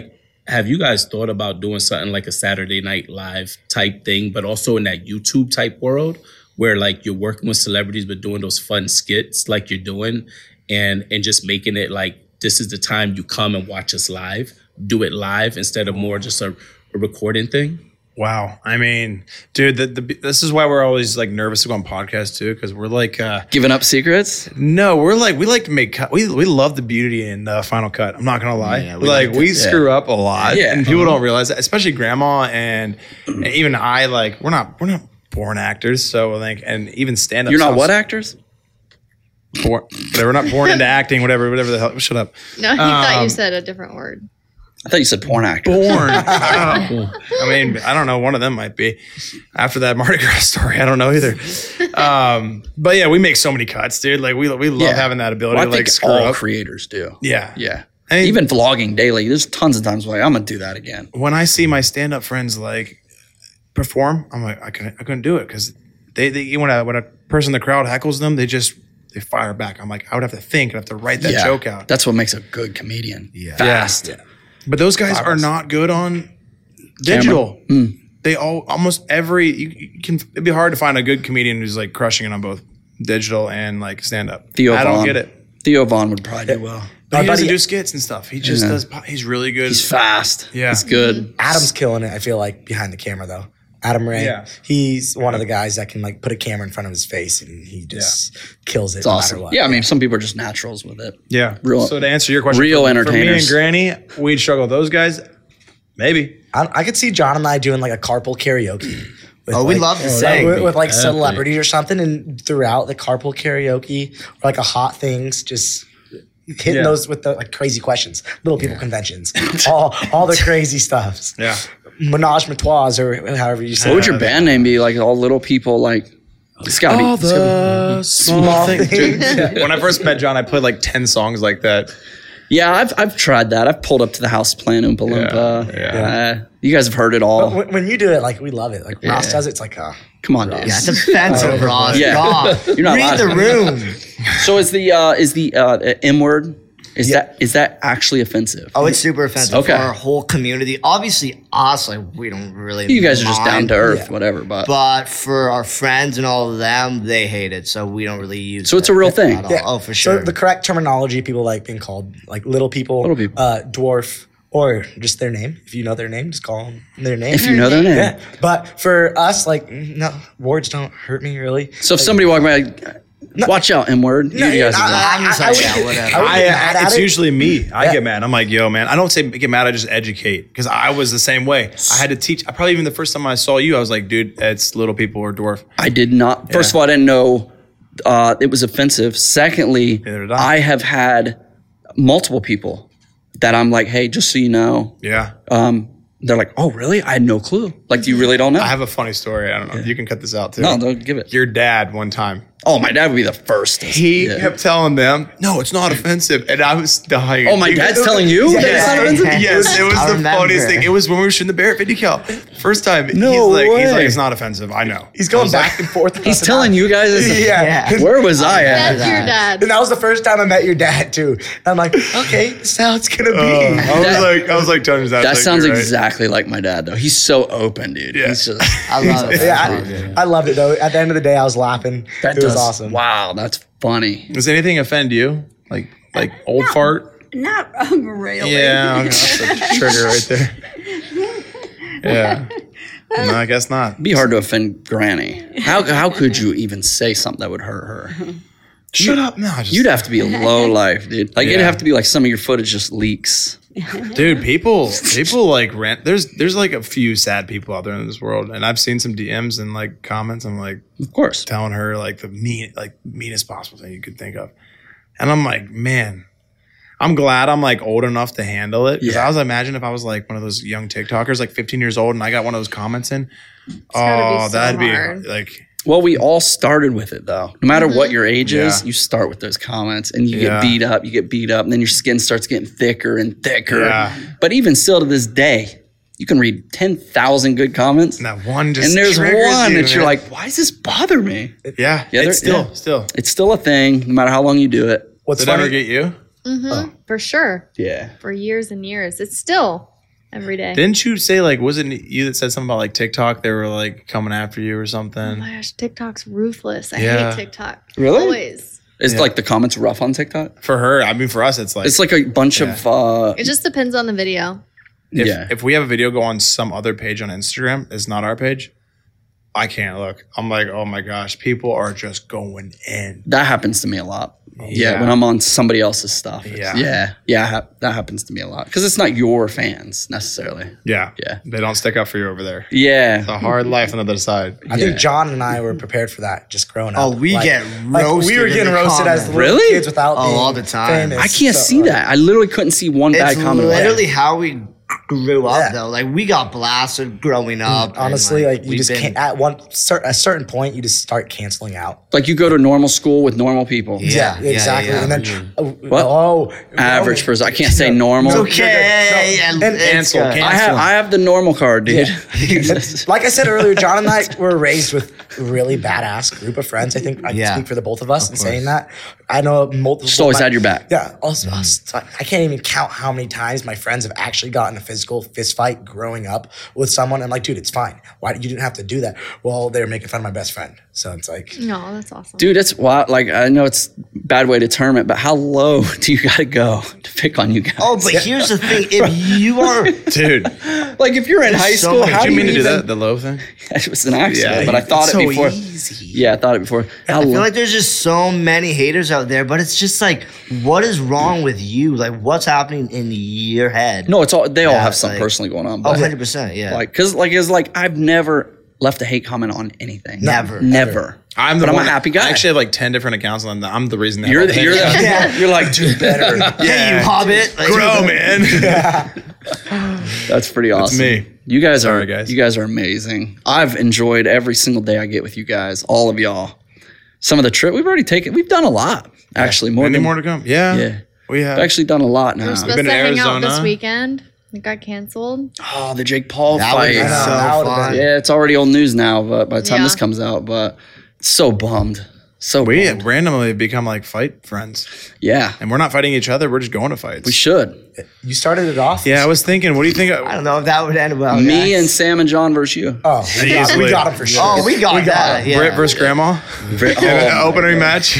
have you guys thought about doing something like a Saturday Night Live type thing, but also in that YouTube type world where like you're working with celebrities but doing those fun skits like you're doing, and and just making it like this is the time you come and watch us live, do it live instead of more just a, a recording thing? Wow. I mean, dude, the, the, this is why we're always like nervous to go on podcasts too, because we're like uh, Giving up secrets? no, we're like we like to make cut. We we love the beauty in uh, Final Cut. I'm not gonna lie. Yeah, we like like to- we screw up a lot, Yeah. and people don't realize that. Especially Grandma and, and even I. Like we're not we're not born actors, so like and even stand up. You're not what actors? Born, we're not born into acting. Whatever, whatever the hell. Shut up. No, he thought Um, you said a different word. I thought you said porn actors. Born. Oh. I mean, I don't know. One of them might be. After that Mardi Gras story, I don't know either. Um, but yeah, we make so many cuts, dude. Like we we love Yeah. having that ability Well, I to like think screw all up. creators do. Yeah, Yeah. I mean, Even vlogging daily, there's tons of times where I'm going to do that again. when I see my stand up friends like perform, I'm like, I couldn't, I couldn't do it because they, they when a when a person in the crowd heckles them, they just they fire back. I'm like, I would have to think, I'd have to write that yeah. joke out. That's what makes a good comedian. Yeah. Fast. But those guys are not good on digital. They all almost every you, you can. It'd be hard to find a good comedian who's like crushing it on both digital and like stand up. Theo I don't Vaughn. get it. Theo Vaughn would probably do well. But My he doesn't buddy- do skits and stuff. He just Yeah. does. po- He's really good. He's fast. Yeah. He's good. Adam's killing it, I feel like, behind the camera, though. Adam Ray. Yeah. He's one of the guys that can, like, put a camera in front of his face and he just kills it It's no awesome. matter what. Yeah, I mean, some people are just naturals with it. Yeah. Real- so to answer your question, real for, For me and entertainers. Granny, we'd struggle. Those guys, maybe. I, I could see John and I doing, like, a carpool karaoke. With, Oh, we like, love to uh, sing. With, with, like, Epic. celebrities or something. And throughout the carpool karaoke or, like, a hot things, just hitting Yeah. those with the, like, crazy questions. Little people conventions. all all the crazy stuffs. Yeah. Menage Matois or however you say What would it. your band name be? Like all little people, like, it's gotta be. All it's gotta the small Small things. things. Dude, when I first met John, I played like ten songs like that. be- yeah, I've I've tried that. I've pulled up to the house playing Oompa Loompa. yeah. Uh, you guys have heard it all. But when, when you do it, like, we love it. Like, Ross Yeah. does it, it's like, uh, Come on, dude. Yeah, it's offensive, Ross. Yeah. God. You're not allowed Read the to- room. So is the uh, is the uh, M word? Is that is that actually offensive? Oh, it's super offensive Okay. for our whole community. Obviously, us, like, we don't really You guys are just down mind, to earth, whatever. But, But for our friends and all of them, they hate it, so we don't really use it. So it's a real thing. at all. yeah. Oh, for sure. So the correct terminology, people like being called like little people, Little people. Uh, dwarf, or just their name. If you know their name, just call them their name. if you know their name. Yeah. But for us, like, no, words don't hurt me really. So if somebody walked by, like, watch out, M word. You guys are I- I'm just I like, would- yeah, whatever. I would I, get mad at it's it. usually me. I Yeah. get mad. I'm like, yo, man. I don't say get mad. I just educate because I was the same way. I had to teach. I probably even the first time I saw you, I was like, dude, it's little people or dwarf. I did not. First of all, I didn't know uh, it was offensive. Secondly, Neither did I. I have had multiple people that I'm like, hey, just so you know, Yeah. um, they're like, oh, really? I had no clue. Like, do you really don't know? I have a funny story. I don't know. You can cut this out too. no, don't give it. Your dad one time. Oh, my dad would be the first. He Yeah. kept telling them, no, it's not offensive. And I was dying. Oh, my dad's telling you that it's not offensive? Yes, it was I the remember. funniest thing. It was when we were shooting the Barrett video cal. First time. No he's like, He's way. like, it's not offensive. I know. He's going I was back like- and forth. He's telling you guys. This Yeah. Yeah. Where was I at? That's your dad. And that was the first time I met your dad too. And I'm like, okay, this is how it's gonna be. Uh, I was That- like, I was like telling his dad. That like, sounds you're right. exactly like my dad, though. He's so open, dude. Yeah. He's just I love it. yeah, I, I loved it though. At the end of the day, I was laughing. that it was does, awesome. Wow, that's funny. Does anything offend you? Like, like old fart? Not um, really. Yeah, okay, that's a trigger right there. Yeah. No, I guess not. It'd be hard to offend Granny. How how could you even say something that would hurt her? Shut up. No, just, You'd have to be a low life, dude. Like it'd Yeah. have to be like some of your footage just leaks. dude, people, people like rant. There's, there's like a few sad people out there in this world, and I've seen some D Ms and like comments. I'm like Of course. telling her like the mean, like meanest possible thing you could think of, and I'm like, man, I'm glad I'm like old enough to handle it. Because Yeah. I was imagine if I was like one of those young TikTokers, like fifteen years old, and I got one of those comments in. gotta be Oh, so that'd hard. be like. Well, we all started with it though. No matter what your age is, Yeah. you start with those comments and you Yeah. get beat up, you get beat up, and then your skin starts getting thicker and thicker. Yeah. But even still to this day, you can read ten thousand good comments. And that one just and there's triggers one you, that you're man. like, why does this bother me? Yeah, Yeah, there- it's still, yeah. still. It's still a thing, no matter how long you do it. What's Did it funny? ever get you? For sure. Yeah. For years and years. It's still every day. Didn't you say like wasn't it you that said something about like TikTok? They were like coming after you or Oh something. my gosh, TikTok's ruthless. I Yeah. hate TikTok. Really? Always. Is Yeah. like the comments rough on TikTok? For her, I mean, for us, it's like It's like a bunch of uh, It just depends on the video. if, yeah. if we have a video go on some other page on Instagram, it's not our page. I can't look. I'm like, oh my gosh, people are just going in. That happens to me a lot. Yeah, Yeah. when I'm on somebody else's stuff. It's- Yeah. yeah, yeah, ha- that happens to me a lot because it's not your fans necessarily. Yeah, Yeah. They don't stick up for you over there. Yeah, It's a hard life on the other side. I Yeah. think John and I were prepared for that just growing up. Oh, we Like- get like, roasted. we were in getting the roasted as comments. little Really? kids without Oh, being all the time. famous. I can't So, see like, that. I literally couldn't see one bad It's comment. literally how we grew up, Yeah. though. Like we got blasted growing up. and, Honestly, like, you we've just been- can't. At one cer- a certain point, you just start canceling out. Like you go to normal school with normal people. Yeah, yeah, exactly. yeah. And then oh, What? oh, Average oh, person. I can't say normal. No, Okay, no, and, and- it's Cancel, good. cancel. I have I have the normal card, dude. Like I said earlier, John and I were raised with a really badass group of friends. I think I can Yeah. speak for the both of us in saying that. I know multiple. Just always my- had your back. Yeah. Also, I can't even count how many times my friends have actually gotten a physical fist fight growing up with someone. I'm like, dude, it's fine. Why you didn't have to do that? Well, they were making fun of my best friend, so it's like. No, that's awesome. Dude, that's wild. Like I know it's a bad way to term it, but how low do you got to go to pick on you guys? Oh, but here's the thing: if you are, Dude, like if you're in high so school, many- how did do you you mean to do even- that? The low thing? It was an accident, Yeah, but I thought it's it so before. easy. Yeah, I thought it before. How I feel low? like there's just so many haters out there, but it's just like, what is wrong with you? Like, what's happening in your head? No, it's all they all Yeah, have something like- personally going on. oh, But one hundred percent, yeah. like, cause like it's like I've never left a hate comment on anything. Never. never. I'm the but I'm one- a happy guy. I actually have like ten different accounts on them. I'm the reason that You're the, you're the, Yeah. you're like dude better. Hey, you hobbit. Like, grow, man. That's pretty awesome. me. You guys Sorry, are guys. You guys are amazing. I've enjoyed every single day I get with you guys, all of y'all. Some of the trip we've already taken. We've done a lot, actually. More Any than more to come? Yeah, Yeah. we have. We've actually done a lot now. We're supposed been to to hang out this Arizona. weekend. It got canceled. Oh, the Jake Paul That would fight. be I know, so that would've fun. been- Yeah, it's already old news now, but by the time Yeah. this comes out, but so bummed. So we bummed. randomly become like fight friends, Yeah, and we're not fighting each other. We're just going to fights. we should. You started it off. Yeah, I was thinking. What do you think? I don't know if that would end well. Me guys. and Sam and John versus you. Oh, we got, we Easily. got him for sure. Oh, we got that. Yeah. Britt versus Grandma. Very- oh my Opening match.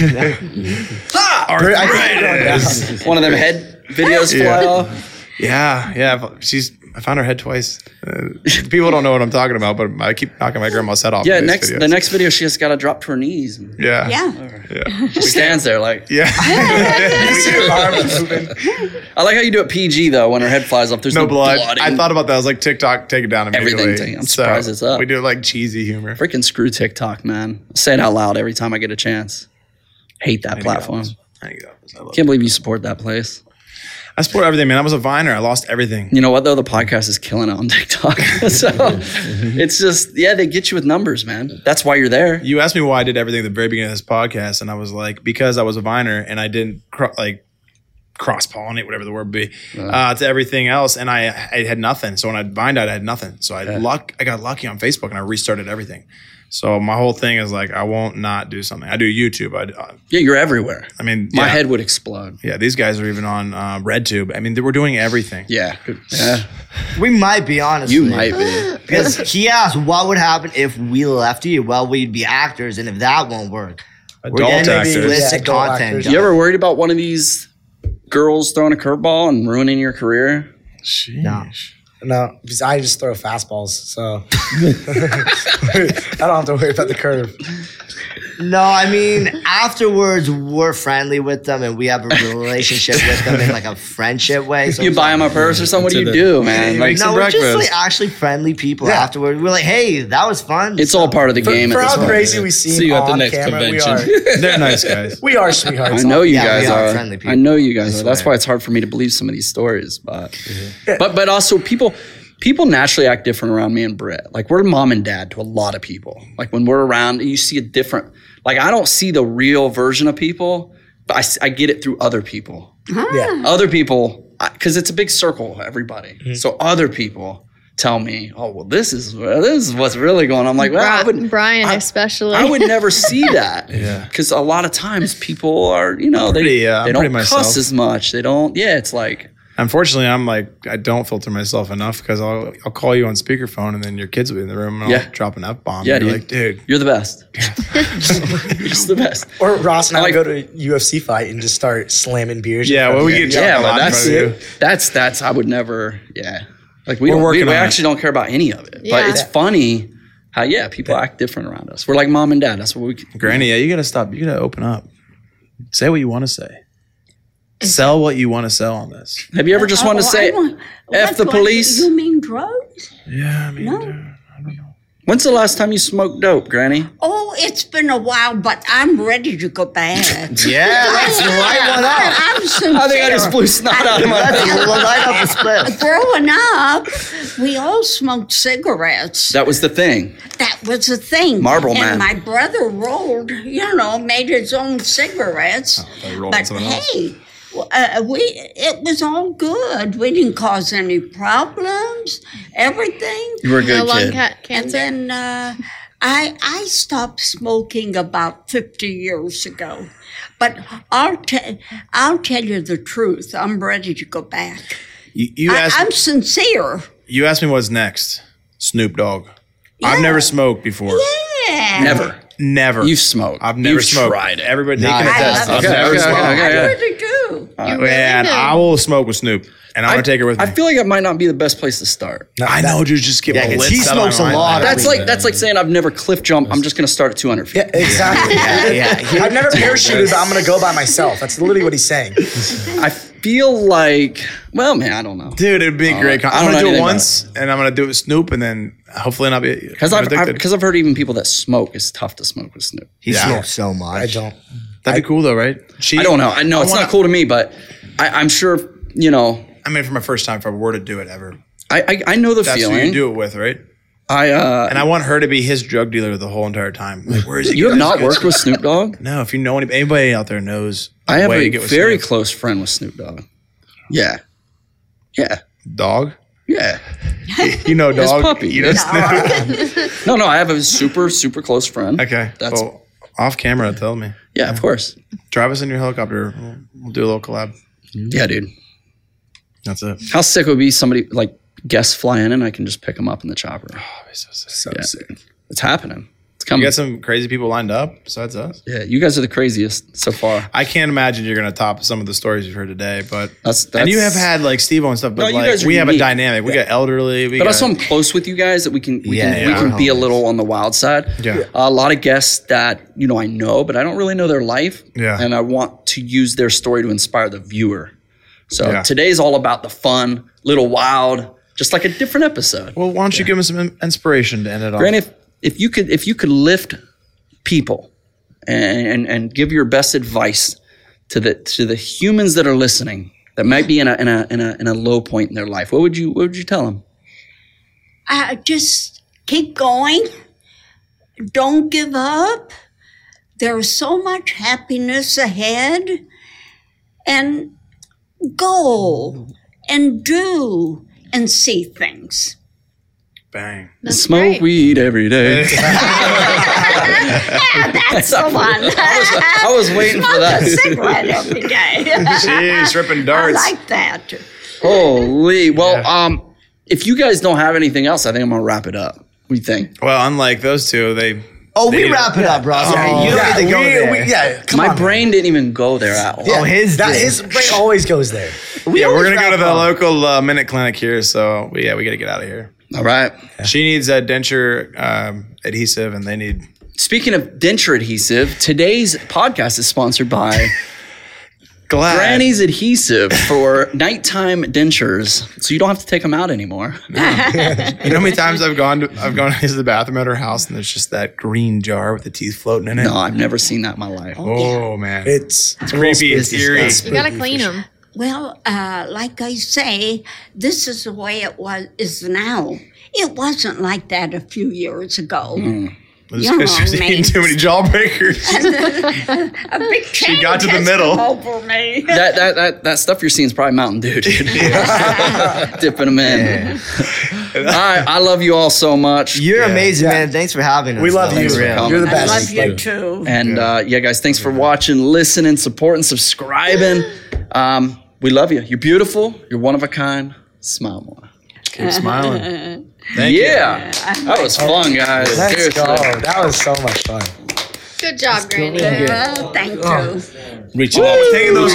Britt, I think you're going down. One of them head videos fly Yeah. off. Yeah, yeah. She's. I found her head twice. Uh, people don't know what I'm talking about, but I keep knocking my grandma's head off. Yeah, in these next videos. the next video, she just got to drop to her knees. And Yeah. Yeah. Yeah. she stands there like. Yeah. You see her arm moving. I like how you do it P G though. When her head flies off, there's no no, blood. blood. I thought about that. I was like, TikTok, take it down immediately. Everything taken- I'm surprised it's up. We do like cheesy humor. freaking screw TikTok, man. I say it out loud every time I get a chance. Hate that I platform. I love Can't believe you support that place. I support everything, man. I was a Viner. I lost everything. You know what though? The podcast is killing it on TikTok. So it's just yeah, they get you with numbers, man. That's why you're there. You asked me why I did everything at the very beginning of this podcast, and I was like, because I was a Viner and I didn't cro- like cross pollinate, whatever the word be, uh, to everything else, and I I had nothing. So when I vined out, I had nothing. So I luck I got lucky on Facebook and I restarted everything. So my whole thing is like, I won't not do something. I do YouTube. I, uh, Yeah, you're everywhere. I mean, My yeah. head would explode. Yeah, these guys are even on uh, RedTube. I mean, they were doing everything. Yeah. Yeah. We might be honest. You might be. Because he asked what would happen if we left you. Well, we'd be actors, and if that won't work, Adult we're gonna actors. be explicit Yeah, adult content. actors. guys. You ever worried about one of these girls throwing a curveball and ruining your career? No. No, because I just throw fastballs, so I don't have to worry about the curve. No, I mean, afterwards, we're friendly with them and we have a relationship with them in like a friendship way. So You it's buy like- them a purse or something? What do To you the- do, man? Like, Make No, some we're just breakfast. like actually friendly people Yeah. afterward. We're like, hey, that was fun. it's all part of the For, game for at this how point. crazy we seem See you at the on next camera, convention. we are They're nice guys. we are sweethearts. I know you Yeah, guys we are are. friendly people. I know you guys I are. That's swear. why it's hard for me to believe some of these stories. But but but also people people naturally act different around me and Britt. Like we're mom and dad to a lot of people. Like when we're around, you see a different. Like I don't see the real version of people, but I, s- I get it through other people. Yeah. Other people, because it's a big circle. Everybody. Mm-hmm. So other people tell me, oh well, this is this is what's really going on. I'm like, well, I Bri- wouldn't. Brian I- especially. I would never see that. Yeah. Because a lot of times people are, you know, they, pretty, uh, they I'm don't pretty cuss myself. as much. They don't, yeah, it's like, Unfortunately, I'm like, I don't filter myself enough because I'll, I'll call you on speakerphone and then your kids will be in the room and Yeah. I'll drop an F-bomb. Yeah, You're dude. like, dude. You're the best. You're just the best. Or Ross and I Like- would go to a U F C fight and just start slamming beers. Yeah, well, we get drunk Yeah, a but lot in that's front of you. that's that's I would never. Yeah, like we We're don't, we, working we on it. actually don't care about any of it. But Yeah. it's funny how yeah people act different around us. We're like mom and dad. That's what we. Granny, yeah, you gotta stop. You gotta open up. Say what you want to say. Sell what you want to sell on this. Have you ever just wanted to Oh, say I want- F what the do I- police? You mean drugs? Yeah, I mean, No. dude, I don't know. When's the last time you smoked dope, Granny? Oh, it's been a while, but I'm ready to go back. Yeah, let's light one up. I'm sincere. I think I just blew snot out of my Let's face. light up the spliff. Growing up, we all smoked cigarettes. That was the thing. That was the thing. Marlboro and Man. my brother rolled, you know, made his own cigarettes. thought you rolled but something else. hey, uh, we it was all good. We didn't cause any problems. Everything. You were a No good lung kid. ca- And cancer. then uh, I I stopped smoking about fifty years ago. But I'll te- I'll tell you the truth. I'm ready to go back. You, you, I, asked, I'm sincere. you asked me what's next. Snoop Dogg. I've Yeah. never smoked before. Yeah. Never. Never. You've smoked. I've never You've smoked. tried it. Everybody, they Nah, can I attest. love I've it. never Okay, okay, smoked. okay, I okay. really do. You really Man, do. I will smoke with Snoop, and I'm I- gonna take it with me. I feel like it might not be the best place to start. I know, dude. Just get Yeah, my 'cause lips he out of my smokes a mind. lot. That's like that's like saying I've never cliff jumped. I'm just gonna start at two hundred feet. Yeah, exactly. Yeah, yeah. I've never parachuted, but I'm going to go by myself. That's literally what he's saying. I feel like, well, man, I don't know. Dude, it'd be a great. Con- I I'm don't gonna know do it anything once, and I'm gonna do it with Snoop, and then hopefully not be Because I've addicted. because I've heard even people that smoke, it's tough to smoke with Snoop. He Yeah. smokes so much. I don't. That'd be cool though, right? She, I don't know. I know it's wanna- not cool to me, but I, I'm sure you know. I mean, for my first time, if I were to do it ever, I I, I know the that's who feeling. you do it with, right? I uh, And I want her to be his drug dealer the whole entire time. Like, where is he? you have getting not this worked with Snoop Dogg. No, if you know any, anybody out there knows, I have way a to get with very Snoop. close friend with Snoop Dogg. Yeah, yeah, dog. yeah. You know, His dog. puppy. You know, Snoop. No, no, I have a super super close friend. Okay, That's well, off camera. Tell me. yeah, of course. Drive us in your helicopter. We'll, we'll do a little collab. Yeah, dude. That's it. How sick would be somebody like guests fly in and I can just pick them up in the chopper. Oh, it's so sick. So Yeah. sick. It's happening. It's You coming. got some crazy people lined up besides us. Yeah, you guys are the craziest so far. I can't imagine you're going to top some of the stories you've heard today, but That's, that's and you have had like Steve-O and stuff, but No, you like guys are we have a unique. dynamic. We got elderly. We But got, also, I'm close with you guys that we can we Yeah, can, yeah, we we're can be a homies. little on the wild side. Yeah. a lot of guests that you know I know, but I don't really know their life. Yeah. and I want to use their story to inspire the viewer. So Yeah. today's all about the fun, little wild, just like a different episode. well, why don't you give them some in- inspiration to end it off? Grant, if if you could if you could lift people and, and and give your best advice to the to the humans that are listening that might be in a in a in a in a low point in their life, what would you what would you tell them? Uh, just keep going. Don't give up. There's so much happiness ahead. And go and do and see things. Bang. That's Smoke great. weed every day. Yeah, that's the one. I was waiting for Smoke a that. cigarette every day. Jeez, ripping I darts. like that. Holy. Well, um, if you guys don't have anything else, I think I'm gonna wrap it up. What do you think? Well, unlike those two, they. Oh, they we don't- wrap it up, Ross. Oh. you don't Yeah, need to go we- there. we- yeah, come My on, man. brain didn't even go there at all. Yeah, Oh, his that, did. his brain always goes there. We Yeah, we're always gonna go wrap to the up. local uh, minute clinic here, so yeah, we got to get out of here. All right. She needs a denture um, adhesive, and they need. Speaking of denture adhesive, today's podcast is sponsored by Glad. Granny's Adhesive for nighttime dentures, so you don't have to take them out anymore. You know how many times I've gone to I've gone into the bathroom at her house, and there's just that green jar with the teeth floating in it. No, I've never seen that in my life. Oh man, It's, it's creepy. It's eerie. You gotta clean them. Well, uh, like I say, this is the way it was is now. It wasn't like that a few years ago. It's Yeah, because she's man. eating too many jawbreakers. A big She got to the change has middle. come over me. That, that that that stuff you're seeing is probably Mountain Dew, dude. Dipping them in. I I love you all so much. You're Yeah. amazing, man. Thanks for having us. we love though. you. for Real. coming. You're the I best. love you Like, too. And uh, yeah, guys, thanks for watching, listening, supporting, subscribing. Um, we love you. You're beautiful. You're one of a kind. Smile more. Keep smiling. Thank yeah. you. That was fun, guys. Let's Seriously. go. That was so much fun. Good job, Granny. Oh, thank you. Reaching out. Taking those